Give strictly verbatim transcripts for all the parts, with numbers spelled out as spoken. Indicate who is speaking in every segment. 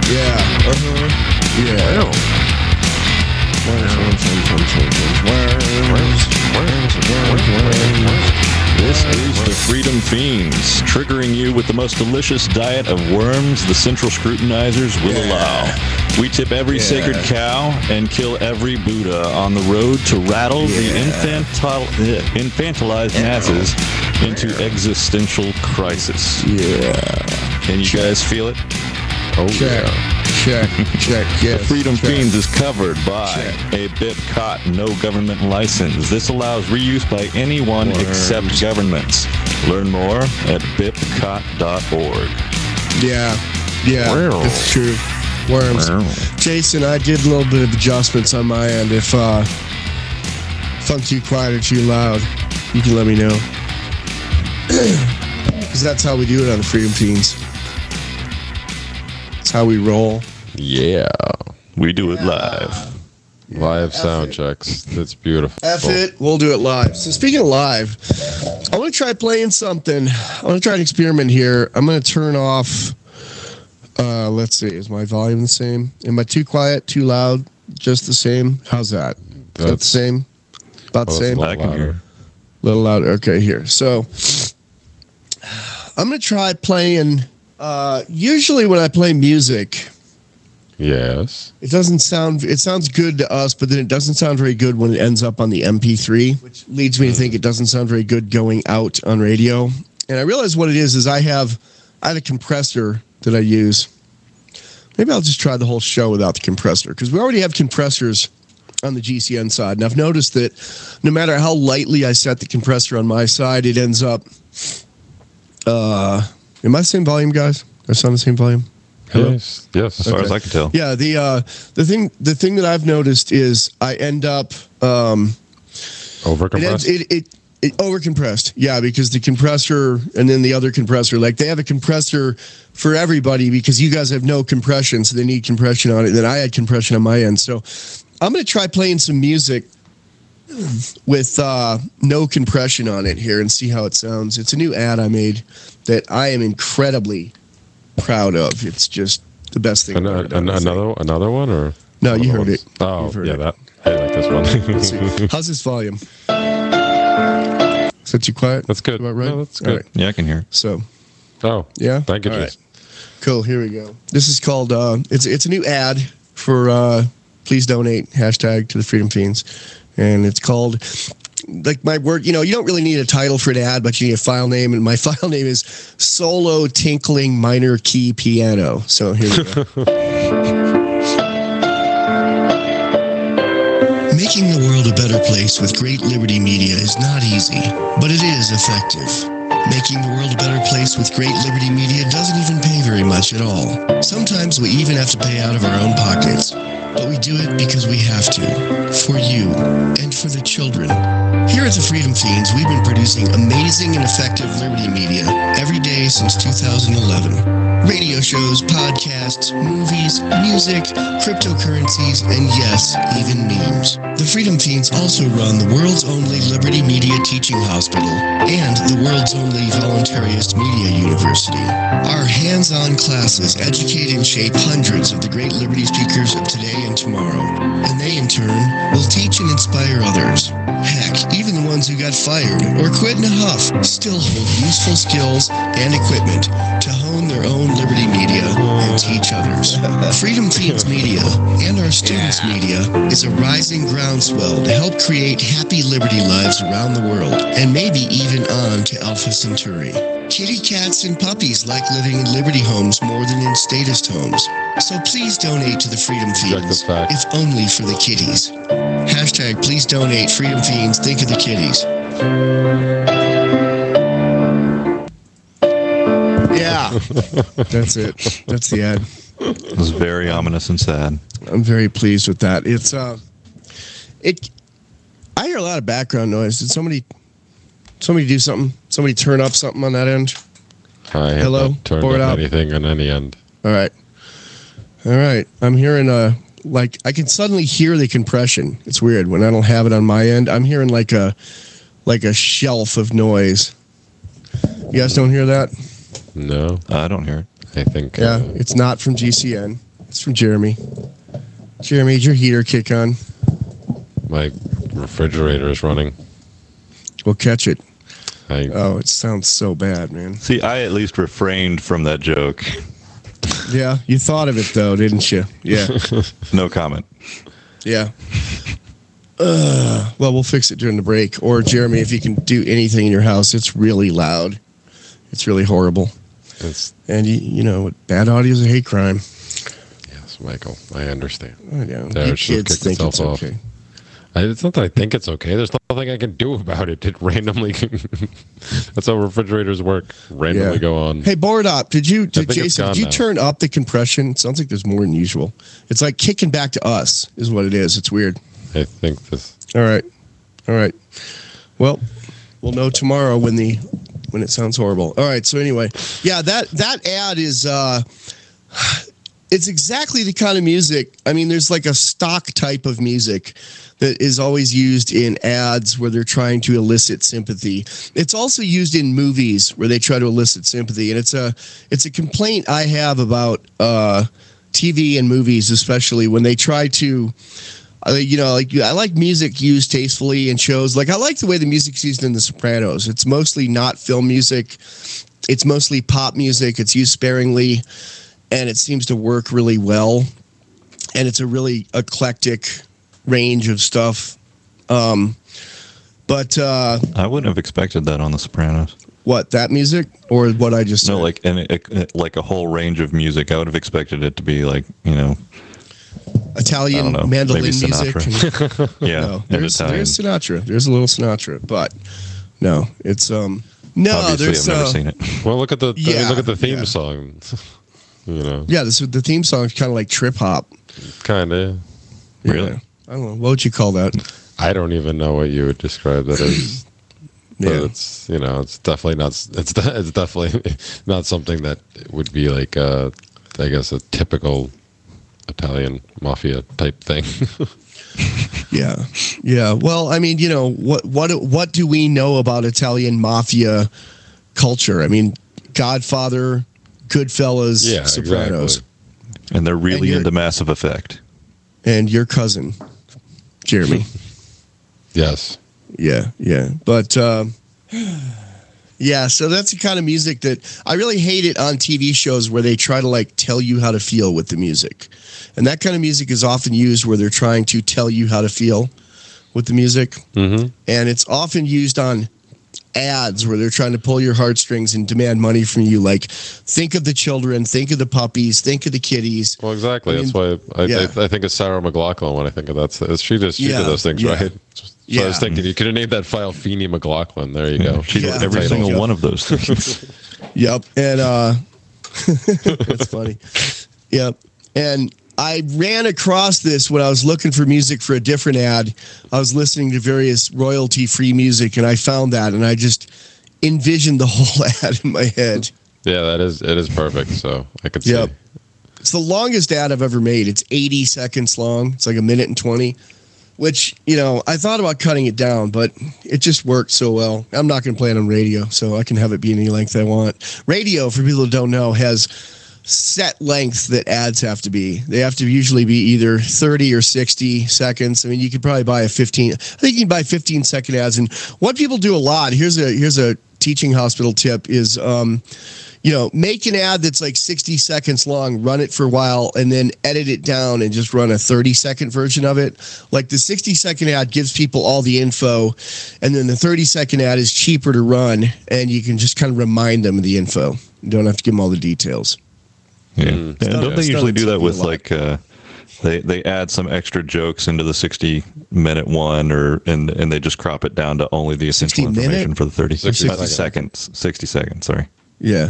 Speaker 1: Yeah. Uh-huh. Yeah.
Speaker 2: Wow.
Speaker 3: This is the Freedom Fiends, triggering you with the most delicious diet of worms the Central Scrutinizers will
Speaker 1: Yeah.
Speaker 3: allow. We tip every
Speaker 1: Yeah.
Speaker 3: sacred cow and kill every Buddha on the road to rattle the
Speaker 1: Yeah.
Speaker 3: infantile, eh, infantilized masses into existential crisis.
Speaker 1: Yeah.
Speaker 3: Can you guys feel it?
Speaker 2: Oh,
Speaker 1: Check.
Speaker 2: yeah.
Speaker 1: Check. Check. Yes.
Speaker 3: The Freedom
Speaker 1: check.
Speaker 3: Fiends is covered by
Speaker 1: Check.
Speaker 3: a B I P C O T no government license. This allows reuse by anyone
Speaker 1: Worms.
Speaker 3: except governments. Learn more at B I P C O T dot org.
Speaker 1: Yeah. Yeah.
Speaker 2: Wow.
Speaker 1: It's true. Worms.
Speaker 3: Wow.
Speaker 1: Jason, I did a little bit of adjustments on my end. If uh, if I'm too quiet or too loud, you can let me know. Because that's how we do it on the Freedom Fiends. That's how we roll.
Speaker 2: Yeah.
Speaker 3: We do it live.
Speaker 2: Live
Speaker 1: F
Speaker 2: sound
Speaker 1: it.
Speaker 2: checks. That's beautiful.
Speaker 1: F it, we'll do it live. So speaking of live, I want to try playing something. I want to try an experiment here. I'm going to turn off, uh, let's see, is my volume the same? Am I too quiet, too loud, just the same? How's that? Is that the
Speaker 2: That's-
Speaker 1: same? About the
Speaker 2: Oh, it's
Speaker 1: same?
Speaker 2: a
Speaker 3: I
Speaker 2: lot
Speaker 3: can
Speaker 2: louder.
Speaker 3: hear.
Speaker 1: A little louder. Okay, here. So I'm going to try playing. Uh, usually when I play music,
Speaker 2: Yes.
Speaker 1: it doesn't sound, it sounds good to us, but then it doesn't sound very good when it ends up on the M P three, which leads me to think it doesn't sound very good going out on radio. And I realize what it is, is I have, I have a compressor that I use. Maybe I'll just try the whole show without the compressor, because we already have compressors on the G C N side. And I've noticed that no matter how lightly I set the compressor on my side, it ends up, uh, am I the same volume, guys? Or sound the same volume? Hello?
Speaker 2: Yes. Yes.
Speaker 3: As far as I can tell.
Speaker 1: Yeah, the uh, the thing the thing that I've noticed is I end up um, it, ends,
Speaker 2: Overcompressed.
Speaker 1: it it it overcompressed. Yeah, because the compressor and then the other compressor, like they have a compressor for everybody because you guys have no compression, so they need compression on it. And then I had compression on my end, so I'm gonna try playing some music with uh, no compression on it here and see how it sounds. It's a new ad I made that I am incredibly proud of. It's just the best thing.
Speaker 2: An-
Speaker 1: I've ever
Speaker 2: an-
Speaker 1: done, I think.
Speaker 2: another another one or
Speaker 1: No, you
Speaker 2: Another
Speaker 1: heard
Speaker 2: one?
Speaker 1: it.
Speaker 2: Oh,
Speaker 1: You've heard
Speaker 2: yeah,
Speaker 1: it.
Speaker 2: that I like this
Speaker 1: Let's
Speaker 2: one.
Speaker 1: see. How's this volume? Is that too quiet?
Speaker 2: That's good.
Speaker 1: About right?
Speaker 2: No, that's
Speaker 1: All
Speaker 2: good.
Speaker 1: right.
Speaker 3: Yeah, I can hear.
Speaker 1: So,
Speaker 2: Oh,
Speaker 1: yeah.
Speaker 2: thank you,
Speaker 1: All
Speaker 2: Jason.
Speaker 1: Cool. Here we go. This is called. Uh, it's it's a new ad for. Uh, please donate hashtag to the Freedom Fiends, and it's called. Like my word, you know, you don't really need a title for an ad, but you need a file name, and my file name is Solo Tinkling Minor Key Piano. So here we go. Making the world a better place with great Liberty Media is not easy, but it is effective. Making the world a better place with great Liberty Media doesn't even pay very much at all. Sometimes we even have to pay out of our own pockets, but we do it because we have to, for you and for the children. Here at the Freedom Fiends, we've been producing amazing and effective Liberty Media every day since two thousand eleven. Radio shows, podcasts, movies, music, cryptocurrencies, and yes, even memes. The Freedom Fiends also run the world's only Liberty Media Teaching Hospital and the world's only voluntarist media university. Our hands-on classes educate and shape hundreds of the great Liberty speakers of today and tomorrow, and they in turn will teach and inspire others. Heck, even the ones who got fired or quit in a huff still hold useful skills and equipment to hone their own Liberty Media and teach others. Freedom Fiends Media and our students' media is a rising groundswell to help create happy Liberty lives around the world, and maybe even on to Alpha Centauri. Kitty cats and puppies like living in Liberty homes more than in statist homes. So please donate to the Freedom
Speaker 2: Check
Speaker 1: Fiends,
Speaker 2: the fact.
Speaker 1: if only for the kitties. Hashtag please donate Freedom Fiends, think of the kitties. Yeah, that's it. That's the ad.
Speaker 3: It was very ominous and sad.
Speaker 1: I'm very pleased with that. It's uh, it. I hear a lot of background noise. Did somebody, somebody do something? Somebody turn up something on that end?
Speaker 2: I have
Speaker 1: Hello?
Speaker 2: not turned
Speaker 1: Pour it
Speaker 2: up
Speaker 1: out.
Speaker 2: anything on any end.
Speaker 1: All right, all right. I'm hearing uh like I can suddenly hear the compression. It's weird when I don't have it on my end. I'm hearing like a like a shelf of noise. You guys don't hear that?
Speaker 2: No,
Speaker 3: I don't hear it.
Speaker 2: I think.
Speaker 1: Yeah,
Speaker 2: uh,
Speaker 1: it's not from G C N. It's from Jeremy. Jeremy, did your heater kick on?
Speaker 2: My refrigerator is running.
Speaker 1: We'll catch it.
Speaker 2: I,
Speaker 1: Oh, it sounds so bad, man.
Speaker 3: See, I at least refrained from that joke.
Speaker 1: Yeah, you thought of it, though, didn't you? Yeah.
Speaker 3: No comment.
Speaker 1: Yeah. Uh, well, we'll fix it during the break. Or, Jeremy, if you can do anything in your house, it's really loud. It's really horrible.
Speaker 2: it's
Speaker 1: And, you, you know, bad audio is a hate crime.
Speaker 2: yes, Michael. I understand.
Speaker 1: I know.
Speaker 2: There,
Speaker 1: You
Speaker 2: it should have
Speaker 1: kids
Speaker 2: kicked
Speaker 1: think it's
Speaker 2: itself off.
Speaker 1: okay.
Speaker 2: I, it's not that I think it's okay. There's nothing I can do about it. It randomly. That's how refrigerators work. Randomly
Speaker 1: Yeah.
Speaker 2: go on.
Speaker 1: Hey, board up. Did you, did,
Speaker 2: think it's
Speaker 1: Jason,
Speaker 2: gone
Speaker 1: did you
Speaker 2: now.
Speaker 1: turn up the compression? It sounds like there's more than usual. It's like kicking back to us is what it is. It's weird.
Speaker 2: I think this.
Speaker 1: All right. All right. Well, we'll know tomorrow when the when it sounds horrible. All right. So anyway, yeah, that that ad is uh it's exactly the kind of music. I mean, there's like a stock type of music that is always used in ads where they're trying to elicit sympathy. It's also used in movies where they try to elicit sympathy, and it's a it's a complaint I have about uh T V and movies, especially when they try to Uh, you know, like I like music used tastefully in shows. Like I like the way the music's used in The Sopranos. It's mostly not film music. It's mostly pop music. It's used sparingly, and it seems to work really well. And it's a really eclectic range of stuff. Um, but uh,
Speaker 3: I wouldn't have expected that on The Sopranos.
Speaker 1: what, that music or what I just said?
Speaker 3: No, like and it, it, like a whole range of music. I would have expected it to be like, you know,
Speaker 1: Italian
Speaker 3: I don't know,
Speaker 1: mandolin
Speaker 3: maybe
Speaker 1: music.
Speaker 3: Sinatra. yeah,
Speaker 1: No,
Speaker 3: and
Speaker 1: there's,
Speaker 3: Italian.
Speaker 1: there's Sinatra. There's a little Sinatra, but no, it's um no.
Speaker 3: Obviously,
Speaker 1: there's
Speaker 3: I've never
Speaker 1: uh,
Speaker 3: seen it.
Speaker 2: Well, look at the. I
Speaker 1: Yeah,
Speaker 2: mean, look at the theme
Speaker 1: yeah.
Speaker 2: song. You know,
Speaker 1: Yeah, this the theme song is kind of like trip hop.
Speaker 2: kind of.
Speaker 3: Really?
Speaker 1: Yeah. I don't know. What would you call that?
Speaker 2: I don't even know what you would describe that as. But
Speaker 1: Yeah.
Speaker 2: it's, you know, it's definitely not. It's de- it's definitely not something that would be like, uh, I guess, a typical Italian mafia type thing.
Speaker 1: Yeah. Yeah. Well, I mean, you know, what what what do we know about Italian mafia culture? I mean, Godfather, Goodfellas,
Speaker 2: Yeah,
Speaker 1: Sopranos,
Speaker 2: exactly.
Speaker 3: And they're really
Speaker 1: And you're-
Speaker 3: into Massive Effect.
Speaker 1: and your cousin, Jeremy.
Speaker 2: Yes.
Speaker 1: Yeah, yeah. But um, yeah, so that's the kind of music that I really hate it on T V shows where they try to like tell you how to feel with the music. And that kind of music is often used where they're trying to tell you how to feel with the music.
Speaker 2: Mm-hmm.
Speaker 1: And it's often used on ads where they're trying to pull your heartstrings and demand money from you. Like, think of the children, think of the puppies, think of the kitties.
Speaker 2: Well, exactly.
Speaker 1: I mean,
Speaker 2: That's why I,
Speaker 1: yeah.
Speaker 2: I, I think it's Sarah McLachlan when I think of that. She just she
Speaker 1: Yeah,
Speaker 2: did those things,
Speaker 1: yeah.
Speaker 2: right? So
Speaker 1: Yeah.
Speaker 2: I was thinking you could have named that file Feeny McLaughlin. There you go.
Speaker 3: She
Speaker 1: Yeah.
Speaker 3: did every
Speaker 1: Title.
Speaker 3: single
Speaker 1: Yeah.
Speaker 3: one of those things.
Speaker 1: Yep. And uh that's funny. Yep. And I ran across this when I was looking for music for a different ad. I was listening to various royalty-free music, and I found that, and I just envisioned the whole ad in my head.
Speaker 2: Yeah, that is it is perfect. So I could see.
Speaker 1: Yep. It's the longest ad I've ever made. It's eighty seconds long. It's like a minute and twenty, which, you know, I thought about cutting it down, but it just worked so well. I'm not going to play it on radio, so I can have it be any length I want. Radio, for people who don't know, has set length that ads have to be. They have to usually be either thirty or sixty seconds. I mean, you could probably buy a fifteen. I think you can buy fifteen second ads. And what people do a lot, here's a here's a teaching hospital tip, is um, you know, make an ad that's like sixty seconds long, run it for a while, and then edit it down and just run a thirty second version of it. Like the sixty second ad gives people all the info, and then the thirty second ad is cheaper to run, and you can just kind of remind them of the info. You don't have to give them all the details.
Speaker 3: Yeah.
Speaker 2: Mm.
Speaker 3: And
Speaker 1: done-
Speaker 3: don't they
Speaker 1: it's
Speaker 3: usually
Speaker 1: done
Speaker 3: do that
Speaker 1: on T V
Speaker 3: with
Speaker 1: a lot.
Speaker 3: like uh, they they add some extra jokes into the sixty minute one, or and and they just crop it down to only the essential
Speaker 1: sixty minute?
Speaker 3: information for the thirty
Speaker 2: sixty
Speaker 3: sixty seconds. sixty seconds, sorry.
Speaker 1: Yeah.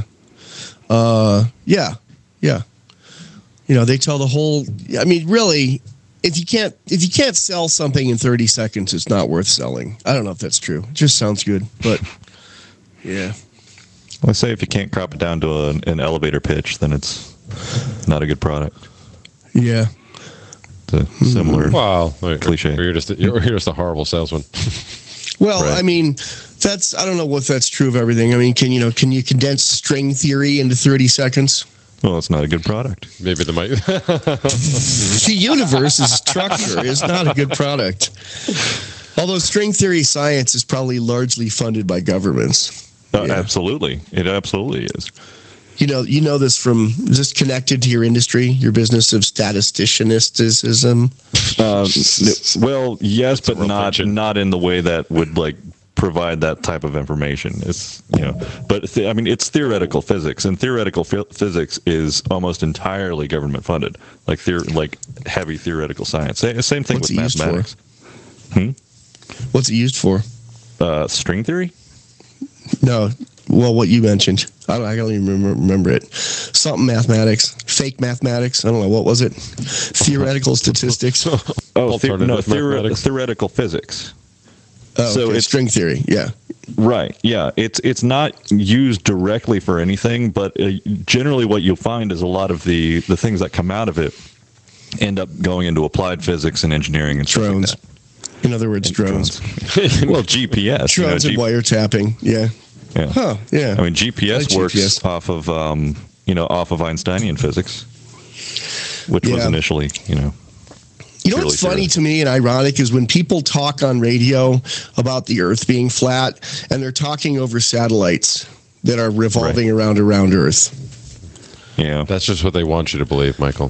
Speaker 1: Uh, yeah. Yeah. You know, they tell the whole, I mean, really, if you can't, if you can't sell something in thirty seconds, it's not worth selling. I don't know if that's true. It just sounds good, but yeah.
Speaker 3: Let's say if you can't crop it down to a, an elevator pitch, then it's not a good product.
Speaker 1: Yeah.
Speaker 3: It's a similar.
Speaker 2: Wow. Wait,
Speaker 3: Cliche.
Speaker 2: Or you're just a, you're, you're just a horrible salesman.
Speaker 1: Well,
Speaker 3: Right.
Speaker 1: I mean, that's, I don't know if that's true of everything. I mean, can, you know, can you condense string theory into thirty seconds?
Speaker 3: Well, it's not a good product.
Speaker 2: Maybe the mic.
Speaker 1: The universe's structure is not a good product. Although string theory science is probably largely funded by governments.
Speaker 3: Uh,
Speaker 1: Yeah.
Speaker 3: Absolutely. It absolutely is.
Speaker 1: You know, you know this from just connected to your industry, your business of statisticianism.
Speaker 3: Um, well, yes, but
Speaker 2: real
Speaker 3: not
Speaker 2: fiction.
Speaker 3: not in the way that would like provide that type of information. It's you know, but th- I mean, it's theoretical physics, and theoretical ph- physics is almost entirely government funded, like theor- like heavy theoretical science. Sa- Same thing
Speaker 1: What's
Speaker 3: with
Speaker 1: it used for?
Speaker 3: mathematics.
Speaker 1: What's it used for?
Speaker 3: Uh, string theory.
Speaker 1: No, well, what you mentioned. I don't, I don't even remember, remember it. Something mathematics, fake mathematics. I don't know. What was it? Theoretical statistics. Oh,
Speaker 3: Oh, the- no,
Speaker 2: Alternative
Speaker 3: theore-
Speaker 2: mathematics.
Speaker 3: theoretical physics.
Speaker 1: okay.
Speaker 3: So it's-
Speaker 1: string theory. Yeah.
Speaker 3: Right. Yeah. It's it's not used directly for anything, but uh, generally what you'll find is a lot of the the things that come out of it end up going into applied physics and engineering and
Speaker 1: Drones.
Speaker 3: stuff like
Speaker 1: In other words,
Speaker 3: that.
Speaker 1: drones.
Speaker 3: well, G P S. you know,
Speaker 1: Drones and
Speaker 3: G-
Speaker 1: wiretapping. Yeah.
Speaker 3: yeah.
Speaker 1: Huh. Yeah.
Speaker 3: I mean, G P S
Speaker 1: Like
Speaker 3: works
Speaker 1: G P S.
Speaker 3: off of um, you know off of Einsteinian physics, which was
Speaker 1: Yeah.
Speaker 3: initially you know.
Speaker 1: You know what's
Speaker 3: purely
Speaker 1: funny
Speaker 3: theoretical.
Speaker 1: to me and ironic is when people talk on radio about the Earth being flat, and they're talking over satellites that are revolving around around Earth.
Speaker 3: Yeah.
Speaker 2: That's just what they want you to believe, Michael.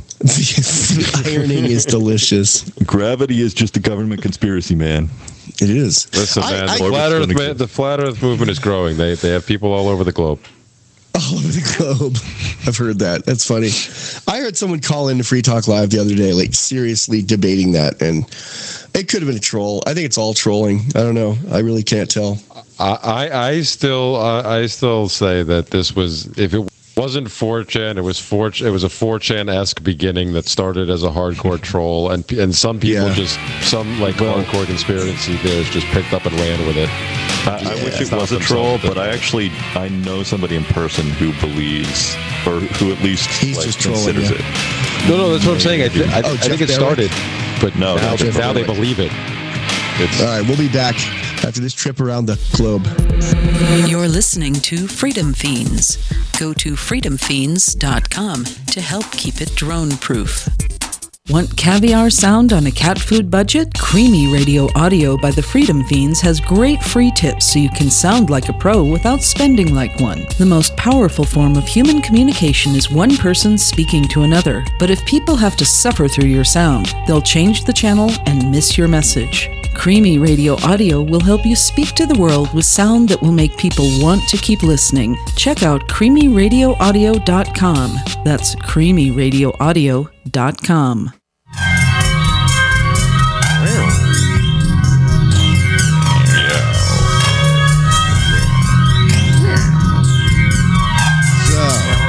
Speaker 1: The ironing is delicious.
Speaker 3: Gravity is just a government conspiracy, man.
Speaker 1: It is.
Speaker 2: Listen,
Speaker 1: I-
Speaker 2: man,
Speaker 1: I-
Speaker 2: the, flat Earth, man the flat Earth movement is growing. They they have people all over the globe.
Speaker 1: All over the globe. I've heard that. That's funny. I heard someone call into Free Talk Live the other day, like seriously debating that, and it could have been a troll. I think it's all trolling. I don't know. I really can't tell.
Speaker 2: I I, I still uh, I still say that this was if it wasn't four chan, it was four it was a four chan-esque beginning that started as a hardcore troll, and and some people
Speaker 1: Yeah.
Speaker 2: just some like hardcore conspiracy theorists just picked up and ran with it.
Speaker 3: I, I wish it
Speaker 2: Stop
Speaker 3: was a
Speaker 2: themselves
Speaker 3: troll,
Speaker 2: with it.
Speaker 3: but I actually I know somebody in person who believes, or who at least
Speaker 1: He's
Speaker 3: like,
Speaker 1: just trolling
Speaker 3: considers
Speaker 1: you.
Speaker 3: it.
Speaker 2: No, no, that's what I'm saying. I, th- I,
Speaker 1: Oh,
Speaker 2: I think
Speaker 1: Jeff
Speaker 2: it started, but
Speaker 3: No,
Speaker 2: now,
Speaker 3: not Jeff
Speaker 2: now they
Speaker 1: Barrett.
Speaker 2: believe it. It's
Speaker 1: All right, we'll be back after this trip around the globe.
Speaker 4: You're listening to Freedom Fiends. Go to freedom fiends dot com to help keep it drone proof. Want caviar sound on a cat food budget? Creamy Radio Audio by the Freedom Fiends has great free tips so you can sound like a pro without spending like one. The most powerful form of human communication is one person speaking to another. But if people have to suffer through your sound, they'll change the channel and miss your message. Creamy Radio Audio will help you speak to the world with sound that will make people want to keep listening. Check out creamy radio audio dot com. That's creamy radio audio dot com.
Speaker 1: So,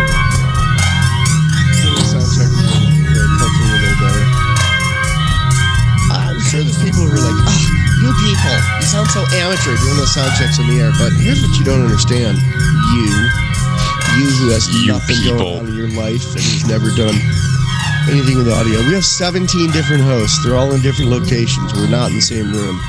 Speaker 1: little sound check. Very comfortable, a little better. I'm sure there's people who are like, ah, you people, you sound so amateur doing those sound checks in the air. But here's what you don't understand. You, you who has
Speaker 2: You
Speaker 1: nothing
Speaker 2: people.
Speaker 1: going on in your life and has never done anything with audio. We have seventeen different hosts. They're all in different locations. We're not in the same room.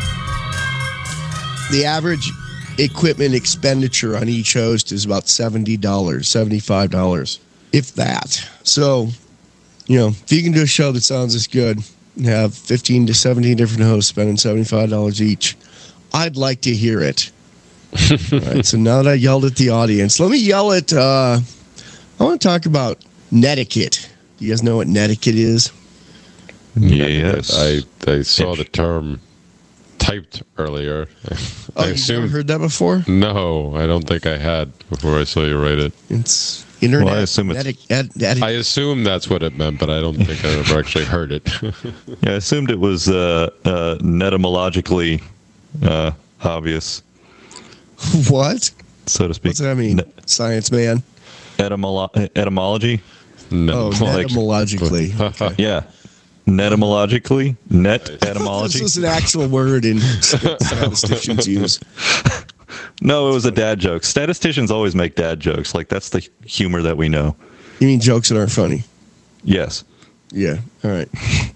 Speaker 1: The average equipment expenditure on each host is about seventy dollars, seventy-five dollars, if that. So, you know, if you can do a show that sounds this good and have fifteen to seventeen different hosts spending seventy-five dollars each, I'd like to hear it. All right, so now that I yelled at the audience, let me yell at, uh, I want to talk about netiquette. Do you guys know what netiquette is?
Speaker 3: Yes.
Speaker 2: I I saw the term typed earlier.
Speaker 1: Oh,
Speaker 2: I
Speaker 1: you've never
Speaker 2: assume
Speaker 1: heard that before?
Speaker 2: no, I don't think I had before I saw you write it.
Speaker 1: It's internet.
Speaker 3: Well, I assume it's-
Speaker 1: neti- ed- edi-
Speaker 2: I assume that's what it meant, but I don't think I ever actually heard it.
Speaker 3: Yeah, I assumed it was uh, uh, etymologically uh, obvious,
Speaker 1: what?
Speaker 3: so to speak.
Speaker 1: What's that mean?
Speaker 3: Ne-
Speaker 1: Science man?
Speaker 3: etymolo- etymology?
Speaker 2: No,
Speaker 1: Oh,
Speaker 3: like-
Speaker 1: etymologically. Okay.
Speaker 3: Yeah. Netymologically? Net
Speaker 1: This
Speaker 3: etymology?
Speaker 1: is an actual word in statisticians use.
Speaker 3: No, it was a dad joke. Statisticians always make dad jokes. Like, that's the humor that we know.
Speaker 1: You mean jokes that aren't funny?
Speaker 3: Yes.
Speaker 1: Yeah. All right.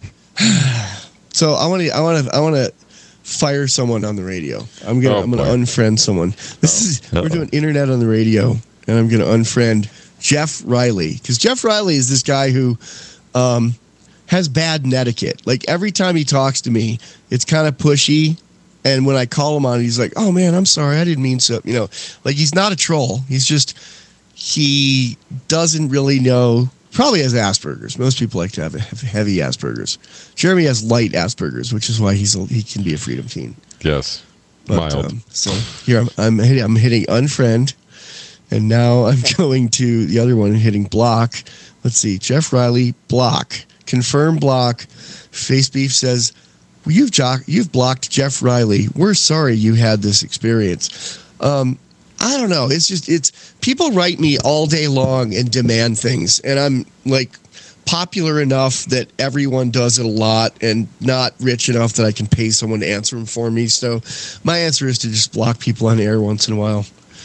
Speaker 1: So I want to. I want to. I want to fire someone on the radio. I'm gonna.
Speaker 2: Oh,
Speaker 1: I'm gonna
Speaker 2: boy.
Speaker 1: unfriend someone. This is.
Speaker 3: Uh-oh.
Speaker 1: We're doing internet on the radio, and I'm gonna unfriend Jeff Riley, because Jeff Riley is this guy who um, has bad etiquette. Like every time he talks to me, it's kind of pushy. And when I call him on it, he's like, oh man, I'm sorry. I didn't mean so. You know, like he's not a troll. He's just, he doesn't really know, probably has Asperger's. Most people like to have heavy Asperger's. Jeremy has light Asperger's, which is why he's a, he can be a freedom fiend.
Speaker 2: Yes.
Speaker 1: But,
Speaker 2: Mild.
Speaker 1: Um, so here I'm, I'm hitting, I'm hitting unfriend. And now I'm going to the other one, hitting block. Let's see. Jeff Riley, block. Confirm block. Face Beef says, well, you've, jo- you've blocked Jeff Riley. We're sorry you had this experience. Um, I don't know. It's just, it's, people write me all day long and demand things. And I'm like popular enough that everyone does it a lot and not rich enough that I can pay someone to answer them for me. So my answer is to just block people on air once in a while.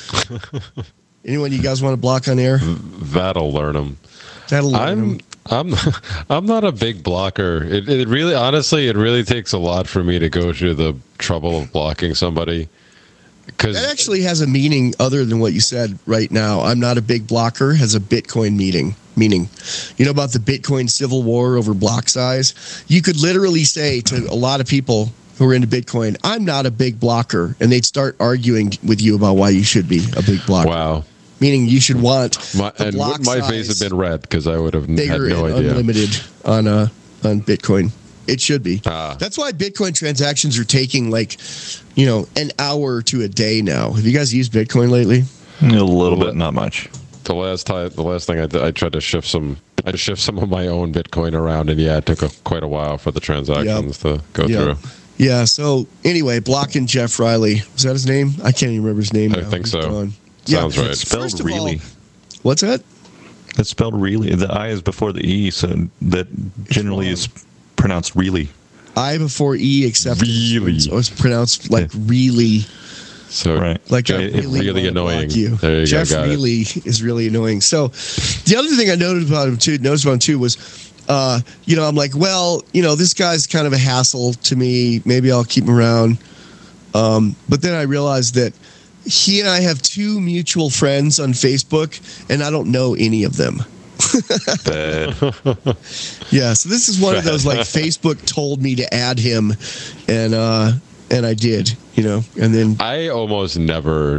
Speaker 1: Anyone you guys want to block on air?
Speaker 2: That'll learn them.
Speaker 1: That'll learn
Speaker 2: I'm,
Speaker 1: them.
Speaker 2: I'm, I'm not a big blocker. It, it really, honestly, it really takes a lot for me to go through the trouble of blocking somebody. Because
Speaker 1: That actually has a meaning other than what you said right now. I'm not a big blocker has a Bitcoin meaning. Meaning, you know about the Bitcoin civil war over block size? You could literally say to a lot of people who are into Bitcoin, I'm not a big blocker. And they'd start arguing with you about why you should be a big blocker.
Speaker 2: wow.
Speaker 1: Meaning you should want
Speaker 2: My,
Speaker 1: the
Speaker 2: and
Speaker 1: block
Speaker 2: would my
Speaker 1: size
Speaker 2: face have been red because I would have had
Speaker 1: bigger
Speaker 2: no
Speaker 1: and
Speaker 2: idea.
Speaker 1: unlimited on uh, on Bitcoin. It should be.
Speaker 2: Ah.
Speaker 1: That's why Bitcoin transactions are taking like, you know, an hour to a day now. Have you guys used Bitcoin lately?
Speaker 3: A little bit, not much.
Speaker 2: The last time, the last thing I did, I tried to shift some, I to shift some of my own Bitcoin around, and yeah, it took a, quite a while for the transactions to go
Speaker 1: Yep.
Speaker 2: through.
Speaker 1: Yeah. So anyway, blocking Jeff Riley. Was that his name? I can't even remember his name.
Speaker 2: I
Speaker 1: now.
Speaker 2: think
Speaker 1: He's
Speaker 2: so.
Speaker 1: gone.
Speaker 2: Sounds
Speaker 1: Yeah.
Speaker 2: right.
Speaker 3: Spelled
Speaker 1: First of all,
Speaker 3: really.
Speaker 1: what's that?
Speaker 3: It's spelled really. The I is before the E, so that generally
Speaker 1: wrong.
Speaker 3: is pronounced really.
Speaker 1: I before E, except
Speaker 2: Really?
Speaker 1: So it's pronounced like really.
Speaker 2: So
Speaker 3: Right.
Speaker 1: Like I
Speaker 3: It-
Speaker 1: really,
Speaker 2: really
Speaker 1: wanna
Speaker 2: annoying.
Speaker 1: block You.
Speaker 2: There you go,
Speaker 1: Jeff
Speaker 2: got it.
Speaker 1: really is really annoying. So the other thing I noticed about him too, noticed about him too was, uh, you know, I'm like, well, you know, this guy's kind of a hassle to me. Maybe I'll keep him around. Um, but then I realized that he and I have two mutual friends on Facebook, and I don't know any of them.
Speaker 3: Bad.
Speaker 1: Yeah, so this is one of those like Facebook told me to add him, and uh, and I did, you know, and then
Speaker 2: I almost never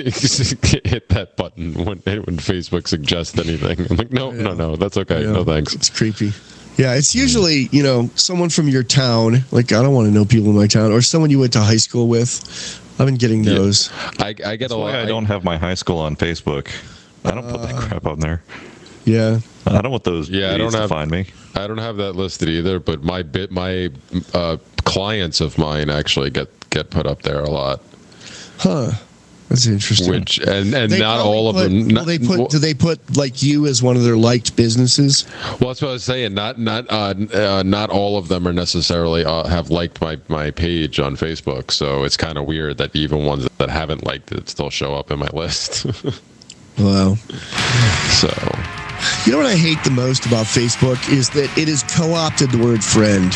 Speaker 2: hit that button when when Facebook suggests anything. I'm like, no, no, no, that's okay.
Speaker 1: Yeah.
Speaker 2: No thanks.
Speaker 1: It's creepy. Yeah, it's usually, you know, someone from your town. Like, I don't want to know people in my town, or someone you went to high school with. I've been getting
Speaker 2: Yeah.
Speaker 1: those.
Speaker 2: I, I get
Speaker 3: That's
Speaker 2: a lot.
Speaker 3: why I don't have my high school on Facebook. I don't put that crap on there.
Speaker 1: Yeah.
Speaker 3: I don't want those
Speaker 2: Yeah, I
Speaker 3: idiots
Speaker 2: don't have-
Speaker 3: to find me.
Speaker 2: I don't have that listed either, but my bit my uh, clients of mine actually get get put up there a lot.
Speaker 1: Huh. That's interesting.
Speaker 2: Which and and
Speaker 1: They
Speaker 2: not
Speaker 1: probably
Speaker 2: all of
Speaker 1: put-
Speaker 2: them.
Speaker 1: Will
Speaker 2: Not,
Speaker 1: they put?
Speaker 2: well,
Speaker 1: Do they put like you as one of their liked businesses?
Speaker 2: well, that's what I was saying. Not not uh, uh, not all of them are necessarily uh, have liked my my page on Facebook. So it's kind of weird that even ones that haven't liked it still show up in my list.
Speaker 1: Wow.
Speaker 2: So
Speaker 1: You know what I hate the most about Facebook is that it has co-opted the word friend.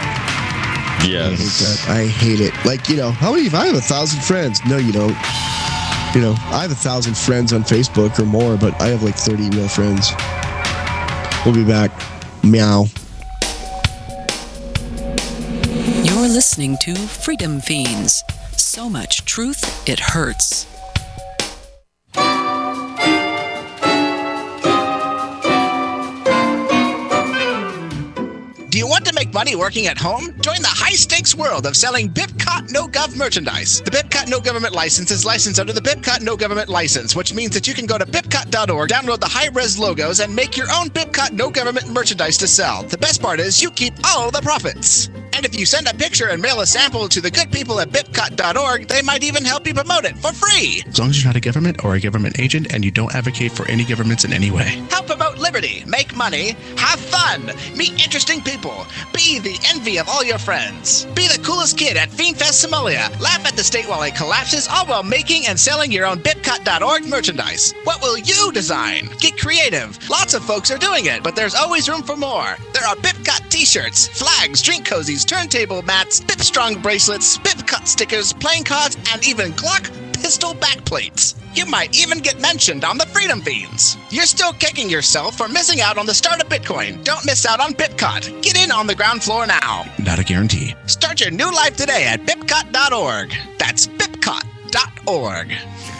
Speaker 1: I hate
Speaker 2: yes,
Speaker 1: that. I hate it. Like, you know, how many? If I have a thousand friends, no, you don't. You know, I have a thousand friends on Facebook or more, but I have like thirty real friends. We'll be back. Meow.
Speaker 4: You're listening to Freedom Fiends. So much truth, it hurts.
Speaker 5: Do you want to make money working at home? Join the high-stakes world of selling BIPCOT No-Gov merchandise. The BIPCOT No-Government license is licensed under the BIPCOT No-Government license, which means that you can go to bipcot dot org, download the high-res logos, and make your own BIPCOT No-Government merchandise to sell. The best part is you keep all the profits. And if you send a picture and mail a sample to the good people at bipcot dot org, they might even help you promote it for free.
Speaker 6: As long as you're not a government or a government agent and you don't advocate for any governments in any way.
Speaker 5: Help promote liberty, make money, have fun, meet interesting people, be the envy of all your friends. Be the coolest kid at FiendFest Somalia. Laugh at the state while it collapses, all while making and selling your own bipcot dot org merchandise. What will you design? Get creative. Lots of folks are doing it, but there's always room for more. There are BIPCOT t-shirts, flags, drink cozies, turntable mats, BipStrong bracelets, BIPCOT stickers, playing cards, and even Glock pistol backplates. You might even get mentioned on the Freedom Fiends. You're still kicking yourself for missing out on the start of Bitcoin. Don't miss out on BitCot. Get in on the ground floor now.
Speaker 6: Not a guarantee.
Speaker 5: Start your new life today at bipcot dot org. That's bipcot dot org.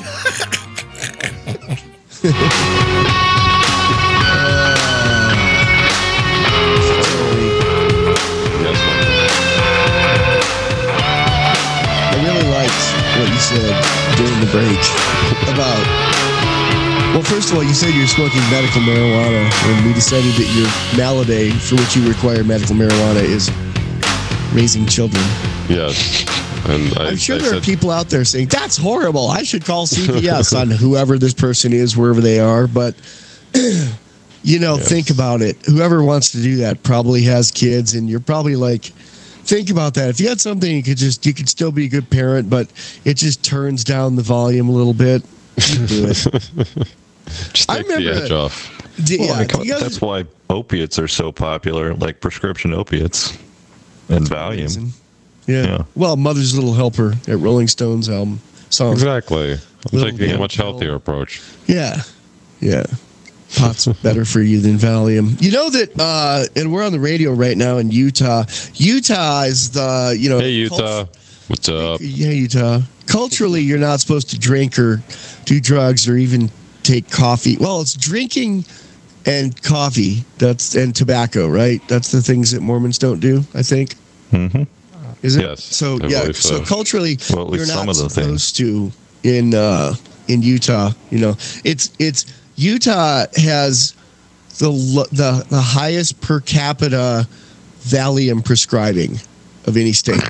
Speaker 1: I really liked what you said during the break about, well, first of all, you said you're smoking medical marijuana, and we decided that your malady for which you require medical marijuana is raising children.
Speaker 2: Yes. And I,
Speaker 1: I'm sure
Speaker 2: I
Speaker 1: there
Speaker 2: said,
Speaker 1: are people out there saying, that's horrible. I should call C P S on whoever this person is, wherever they are. But, you know,
Speaker 2: Yes.
Speaker 1: think about it. Whoever wants to do that probably has kids, and you're probably like, think about that. If you had something, you could just, you could still be a good parent, but it just turns down the volume a little bit. You do it.
Speaker 2: just
Speaker 1: I
Speaker 2: take the
Speaker 1: remember
Speaker 2: edge
Speaker 1: that-
Speaker 2: off.
Speaker 1: D-
Speaker 3: Well, I
Speaker 1: yeah,
Speaker 3: mean,
Speaker 1: do
Speaker 3: come-
Speaker 1: you guys-
Speaker 3: that's why opiates are so popular, like prescription opiates and Valium.
Speaker 1: Amazing. Yeah.
Speaker 3: Yeah.
Speaker 1: Well, Mother's Little Helper at Rolling Stones album song.
Speaker 2: Exactly. I'm
Speaker 1: Little
Speaker 2: taking
Speaker 1: bit.
Speaker 2: a much healthier approach.
Speaker 1: Yeah. Yeah. Pot's better for you than Valium. You know that, uh, and we're on the radio right now in Utah. Utah is the, you know.
Speaker 2: Hey, Utah.
Speaker 1: cult-
Speaker 2: What's up?
Speaker 1: yeah, Utah. Culturally, you're not supposed to drink or do drugs or even take coffee. Well, it's drinking and coffee. That's and tobacco, right? That's the things that Mormons don't do, I think.
Speaker 3: Mm-hmm.
Speaker 1: Is it?
Speaker 2: Yes,
Speaker 1: So
Speaker 2: I
Speaker 1: yeah.
Speaker 2: believe
Speaker 1: So.
Speaker 2: so.
Speaker 1: culturally,
Speaker 3: Well, at least
Speaker 1: you're
Speaker 3: some
Speaker 1: not
Speaker 3: of the
Speaker 1: supposed to in uh, in Utah. You know, it's it's Utah has the lo- the the highest per capita Valium prescribing of any state.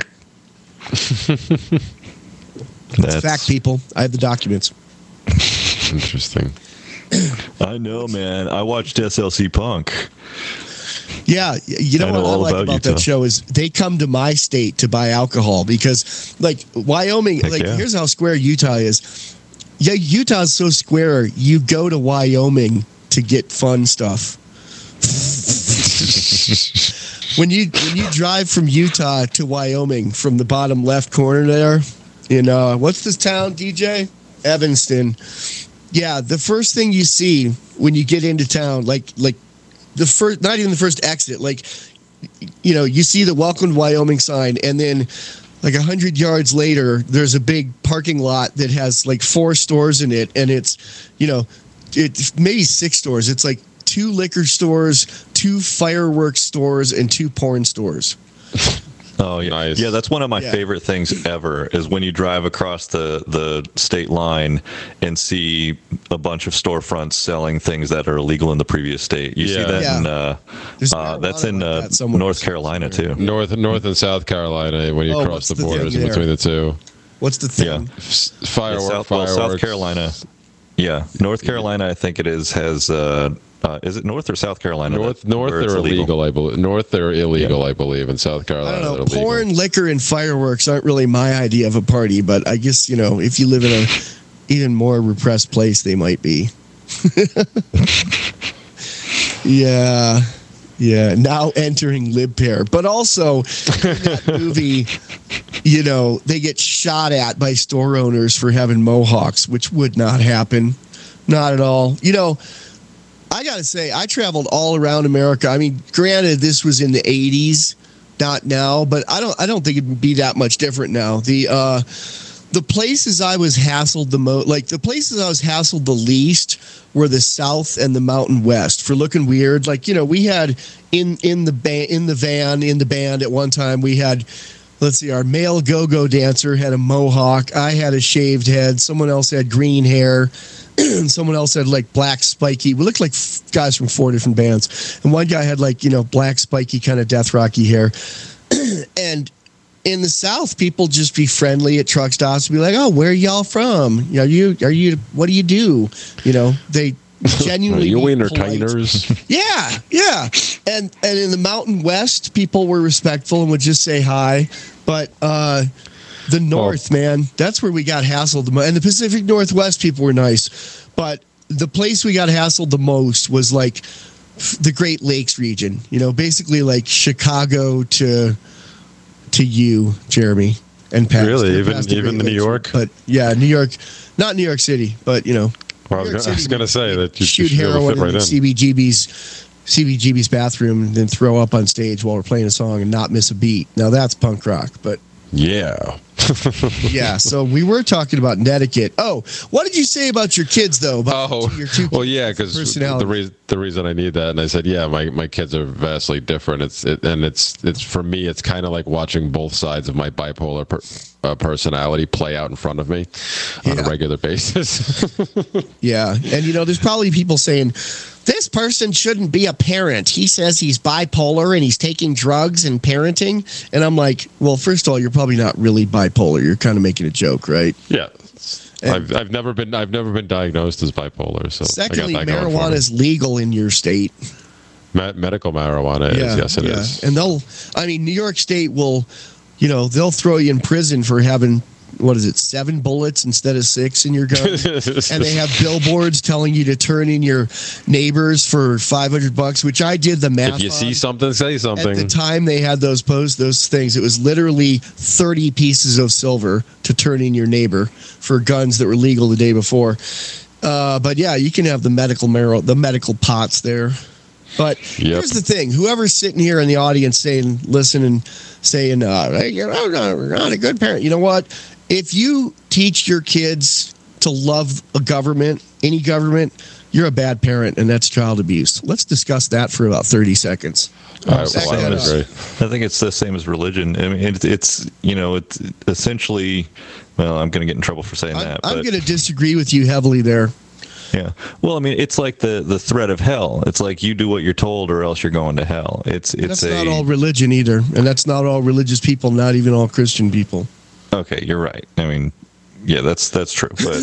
Speaker 3: That's
Speaker 1: Fact, people. I have the documents.
Speaker 2: Interesting.
Speaker 3: I know, man. I watched S L C Punk.
Speaker 1: Yeah, y- you know
Speaker 3: I
Speaker 1: what
Speaker 3: know
Speaker 1: I
Speaker 3: all
Speaker 1: like
Speaker 3: about
Speaker 1: about
Speaker 3: Utah.
Speaker 1: that show is they come to my state to buy alcohol because, like, Wyoming.
Speaker 3: Heck
Speaker 1: like,
Speaker 3: yeah.
Speaker 1: here's how square Utah is. Yeah, Utah's so square. You go to Wyoming to get fun stuff. when you when you drive from Utah to Wyoming, from the bottom left corner there, in uh, what's this town, D J? Evanston. Yeah, the first thing you see when you get into town, like like the first, not even the first exit, like, you know, you see the Welcome to Wyoming sign, and then like a hundred yards later, there's a big parking lot that has like four stores in it, and it's, you know, it's maybe six stores. It's like two liquor stores, two fireworks stores, and two porn stores.
Speaker 3: Oh yeah,
Speaker 2: Nice.
Speaker 3: yeah. That's one of my
Speaker 1: Yeah.
Speaker 3: favorite things ever. Is when you drive across the the state line and see a bunch of storefronts selling things that are illegal in the previous state. You see
Speaker 2: Yeah.
Speaker 3: that
Speaker 1: Yeah.
Speaker 3: in uh,
Speaker 1: There's
Speaker 3: uh, that's
Speaker 1: marijuana
Speaker 3: in
Speaker 1: like
Speaker 3: uh,
Speaker 1: that somewhere.
Speaker 3: North Carolina too.
Speaker 2: North, North, and South Carolina. When you
Speaker 1: Oh,
Speaker 2: cross
Speaker 1: what's
Speaker 2: the
Speaker 1: the thing
Speaker 2: borders in
Speaker 1: there?
Speaker 2: between the two,
Speaker 1: What's the thing?
Speaker 3: Yeah.
Speaker 2: S-
Speaker 3: Yeah,
Speaker 2: firework,
Speaker 3: South, well,
Speaker 2: fireworks.
Speaker 3: South Carolina. Yeah, North Carolina. I think it is has. Uh, uh, is it North or South Carolina?
Speaker 2: North,
Speaker 3: that-
Speaker 2: North,
Speaker 3: where it's
Speaker 2: they're illegal. I believe. North, they're illegal. I believe in South
Speaker 1: I
Speaker 2: Carolina.
Speaker 1: don't know.
Speaker 2: they're illegal.
Speaker 1: Porn, liquor, and fireworks aren't really my idea of a party, but I guess, you know, if you live in a even more repressed place, they might be. Yeah. Yeah. Now entering lib pair. But also, in that movie, you know, they get shot at by store owners for having mohawks, which would not happen. Not at all. You know, I got to say, I traveled all around America. I mean, granted, this was in the eighties, not now, but I don't I don't think it'd be that much different now. The uh, the places I was hassled the most, like the places I was hassled the least were the South and the Mountain West for looking weird. Like, you know, we had in in the ba- in the van, in the band at one time, we had, let's see, our male go-go dancer had a mohawk. I had a shaved head. Someone else had green hair. Someone else had like black spiky. We looked like f- guys from four different bands. And one guy had like, you know, black spiky kind of death rocky hair. And in the South, people just be friendly at truck stops and be like, "Oh, where are y'all from? Are you, are you, what do you do?" You know, they
Speaker 2: Are
Speaker 1: genuinely
Speaker 2: you
Speaker 1: be
Speaker 2: entertainers?
Speaker 1: polite. Yeah, yeah. And and in the Mountain West, people were respectful and would just say hi. But uh, the North, man, that's where we got hassled the most. And the Pacific Northwest, people were nice. But the place we got hassled the most was like the Great Lakes region. You know, basically like Chicago to to you, Jeremy. and passed.
Speaker 2: Really?
Speaker 1: They're
Speaker 2: Even
Speaker 1: past the
Speaker 2: even
Speaker 1: Great
Speaker 2: the New
Speaker 1: Lakes.
Speaker 2: York?
Speaker 1: But yeah, New York, not New York City, but you know.
Speaker 2: Well, I was, gonna, I was gonna say that you
Speaker 1: shoot
Speaker 2: should be able to
Speaker 1: heroin
Speaker 2: fit right
Speaker 1: in
Speaker 2: in.
Speaker 1: C B G B's C B G B's bathroom and then throw up on stage while we're playing a song and not miss a beat. Now that's punk rock, but
Speaker 2: Yeah.
Speaker 1: yeah. So we were talking about etiquette. Oh, what did you say about your kids though? About
Speaker 2: Oh,
Speaker 1: your two
Speaker 2: well, yeah, because the
Speaker 1: personalities?
Speaker 2: reason the reason I need that, and I said, yeah, my, my kids are vastly different. It's it, and it's it's for me, it's kind of like watching both sides of my bipolar per, uh, personality play out in front of me on
Speaker 1: Yeah.
Speaker 2: a regular basis.
Speaker 1: Yeah, and you know, there's probably people saying this person shouldn't be a parent. He says he's bipolar and he's taking drugs and parenting, and I'm like, well, first of all, you're probably not really bipolar. You're kind of making a joke, right?
Speaker 2: yeah,
Speaker 1: And-
Speaker 2: I've I've never been I've never been diagnosed as bipolar. So
Speaker 1: Secondly,
Speaker 2: I got that going for
Speaker 1: marijuana
Speaker 2: me.
Speaker 1: is legal in your state.
Speaker 2: Me- medical marijuana is yes, it is.
Speaker 1: And they'll, I mean, New York State will, you know, they'll throw you in prison for having, what is it, seven bullets instead of six in your gun. And they have billboards telling you to turn in your neighbors for five hundred bucks, which I did the math
Speaker 2: If you
Speaker 1: on.
Speaker 2: see something, say
Speaker 1: At
Speaker 2: something.
Speaker 1: the time they had those posts, those things, it was literally thirty pieces of silver to turn in your neighbor for guns that were legal the day before. Uh, but yeah, you can have the medical mar- the medical pots there. But
Speaker 2: Yep.
Speaker 1: here's the thing: whoever's sitting here in the audience saying, listening, saying, uh, hey, you know, I'm not a good parent. You know what? If you teach your kids to love a government, any government, you're a bad parent, and that's child abuse. Let's discuss that for about thirty seconds.
Speaker 2: I, well,
Speaker 1: Back
Speaker 2: I
Speaker 1: that
Speaker 2: would
Speaker 1: up.
Speaker 2: agree.
Speaker 3: I think it's the same as religion. I mean, it's, it's you know, it's essentially. Well, I'm going to get in trouble for saying
Speaker 1: I'm,
Speaker 3: that.
Speaker 1: I'm
Speaker 3: but,
Speaker 1: going to disagree with you heavily there.
Speaker 3: Yeah. Well, I mean, it's like the the threat of hell. It's like you do what you're told, or else you're going to hell. It's it's
Speaker 1: That's
Speaker 3: a.
Speaker 1: not all religion either, and that's not all religious people, not even all Christian people.
Speaker 3: Okay, you're right. I mean, yeah, that's that's true. But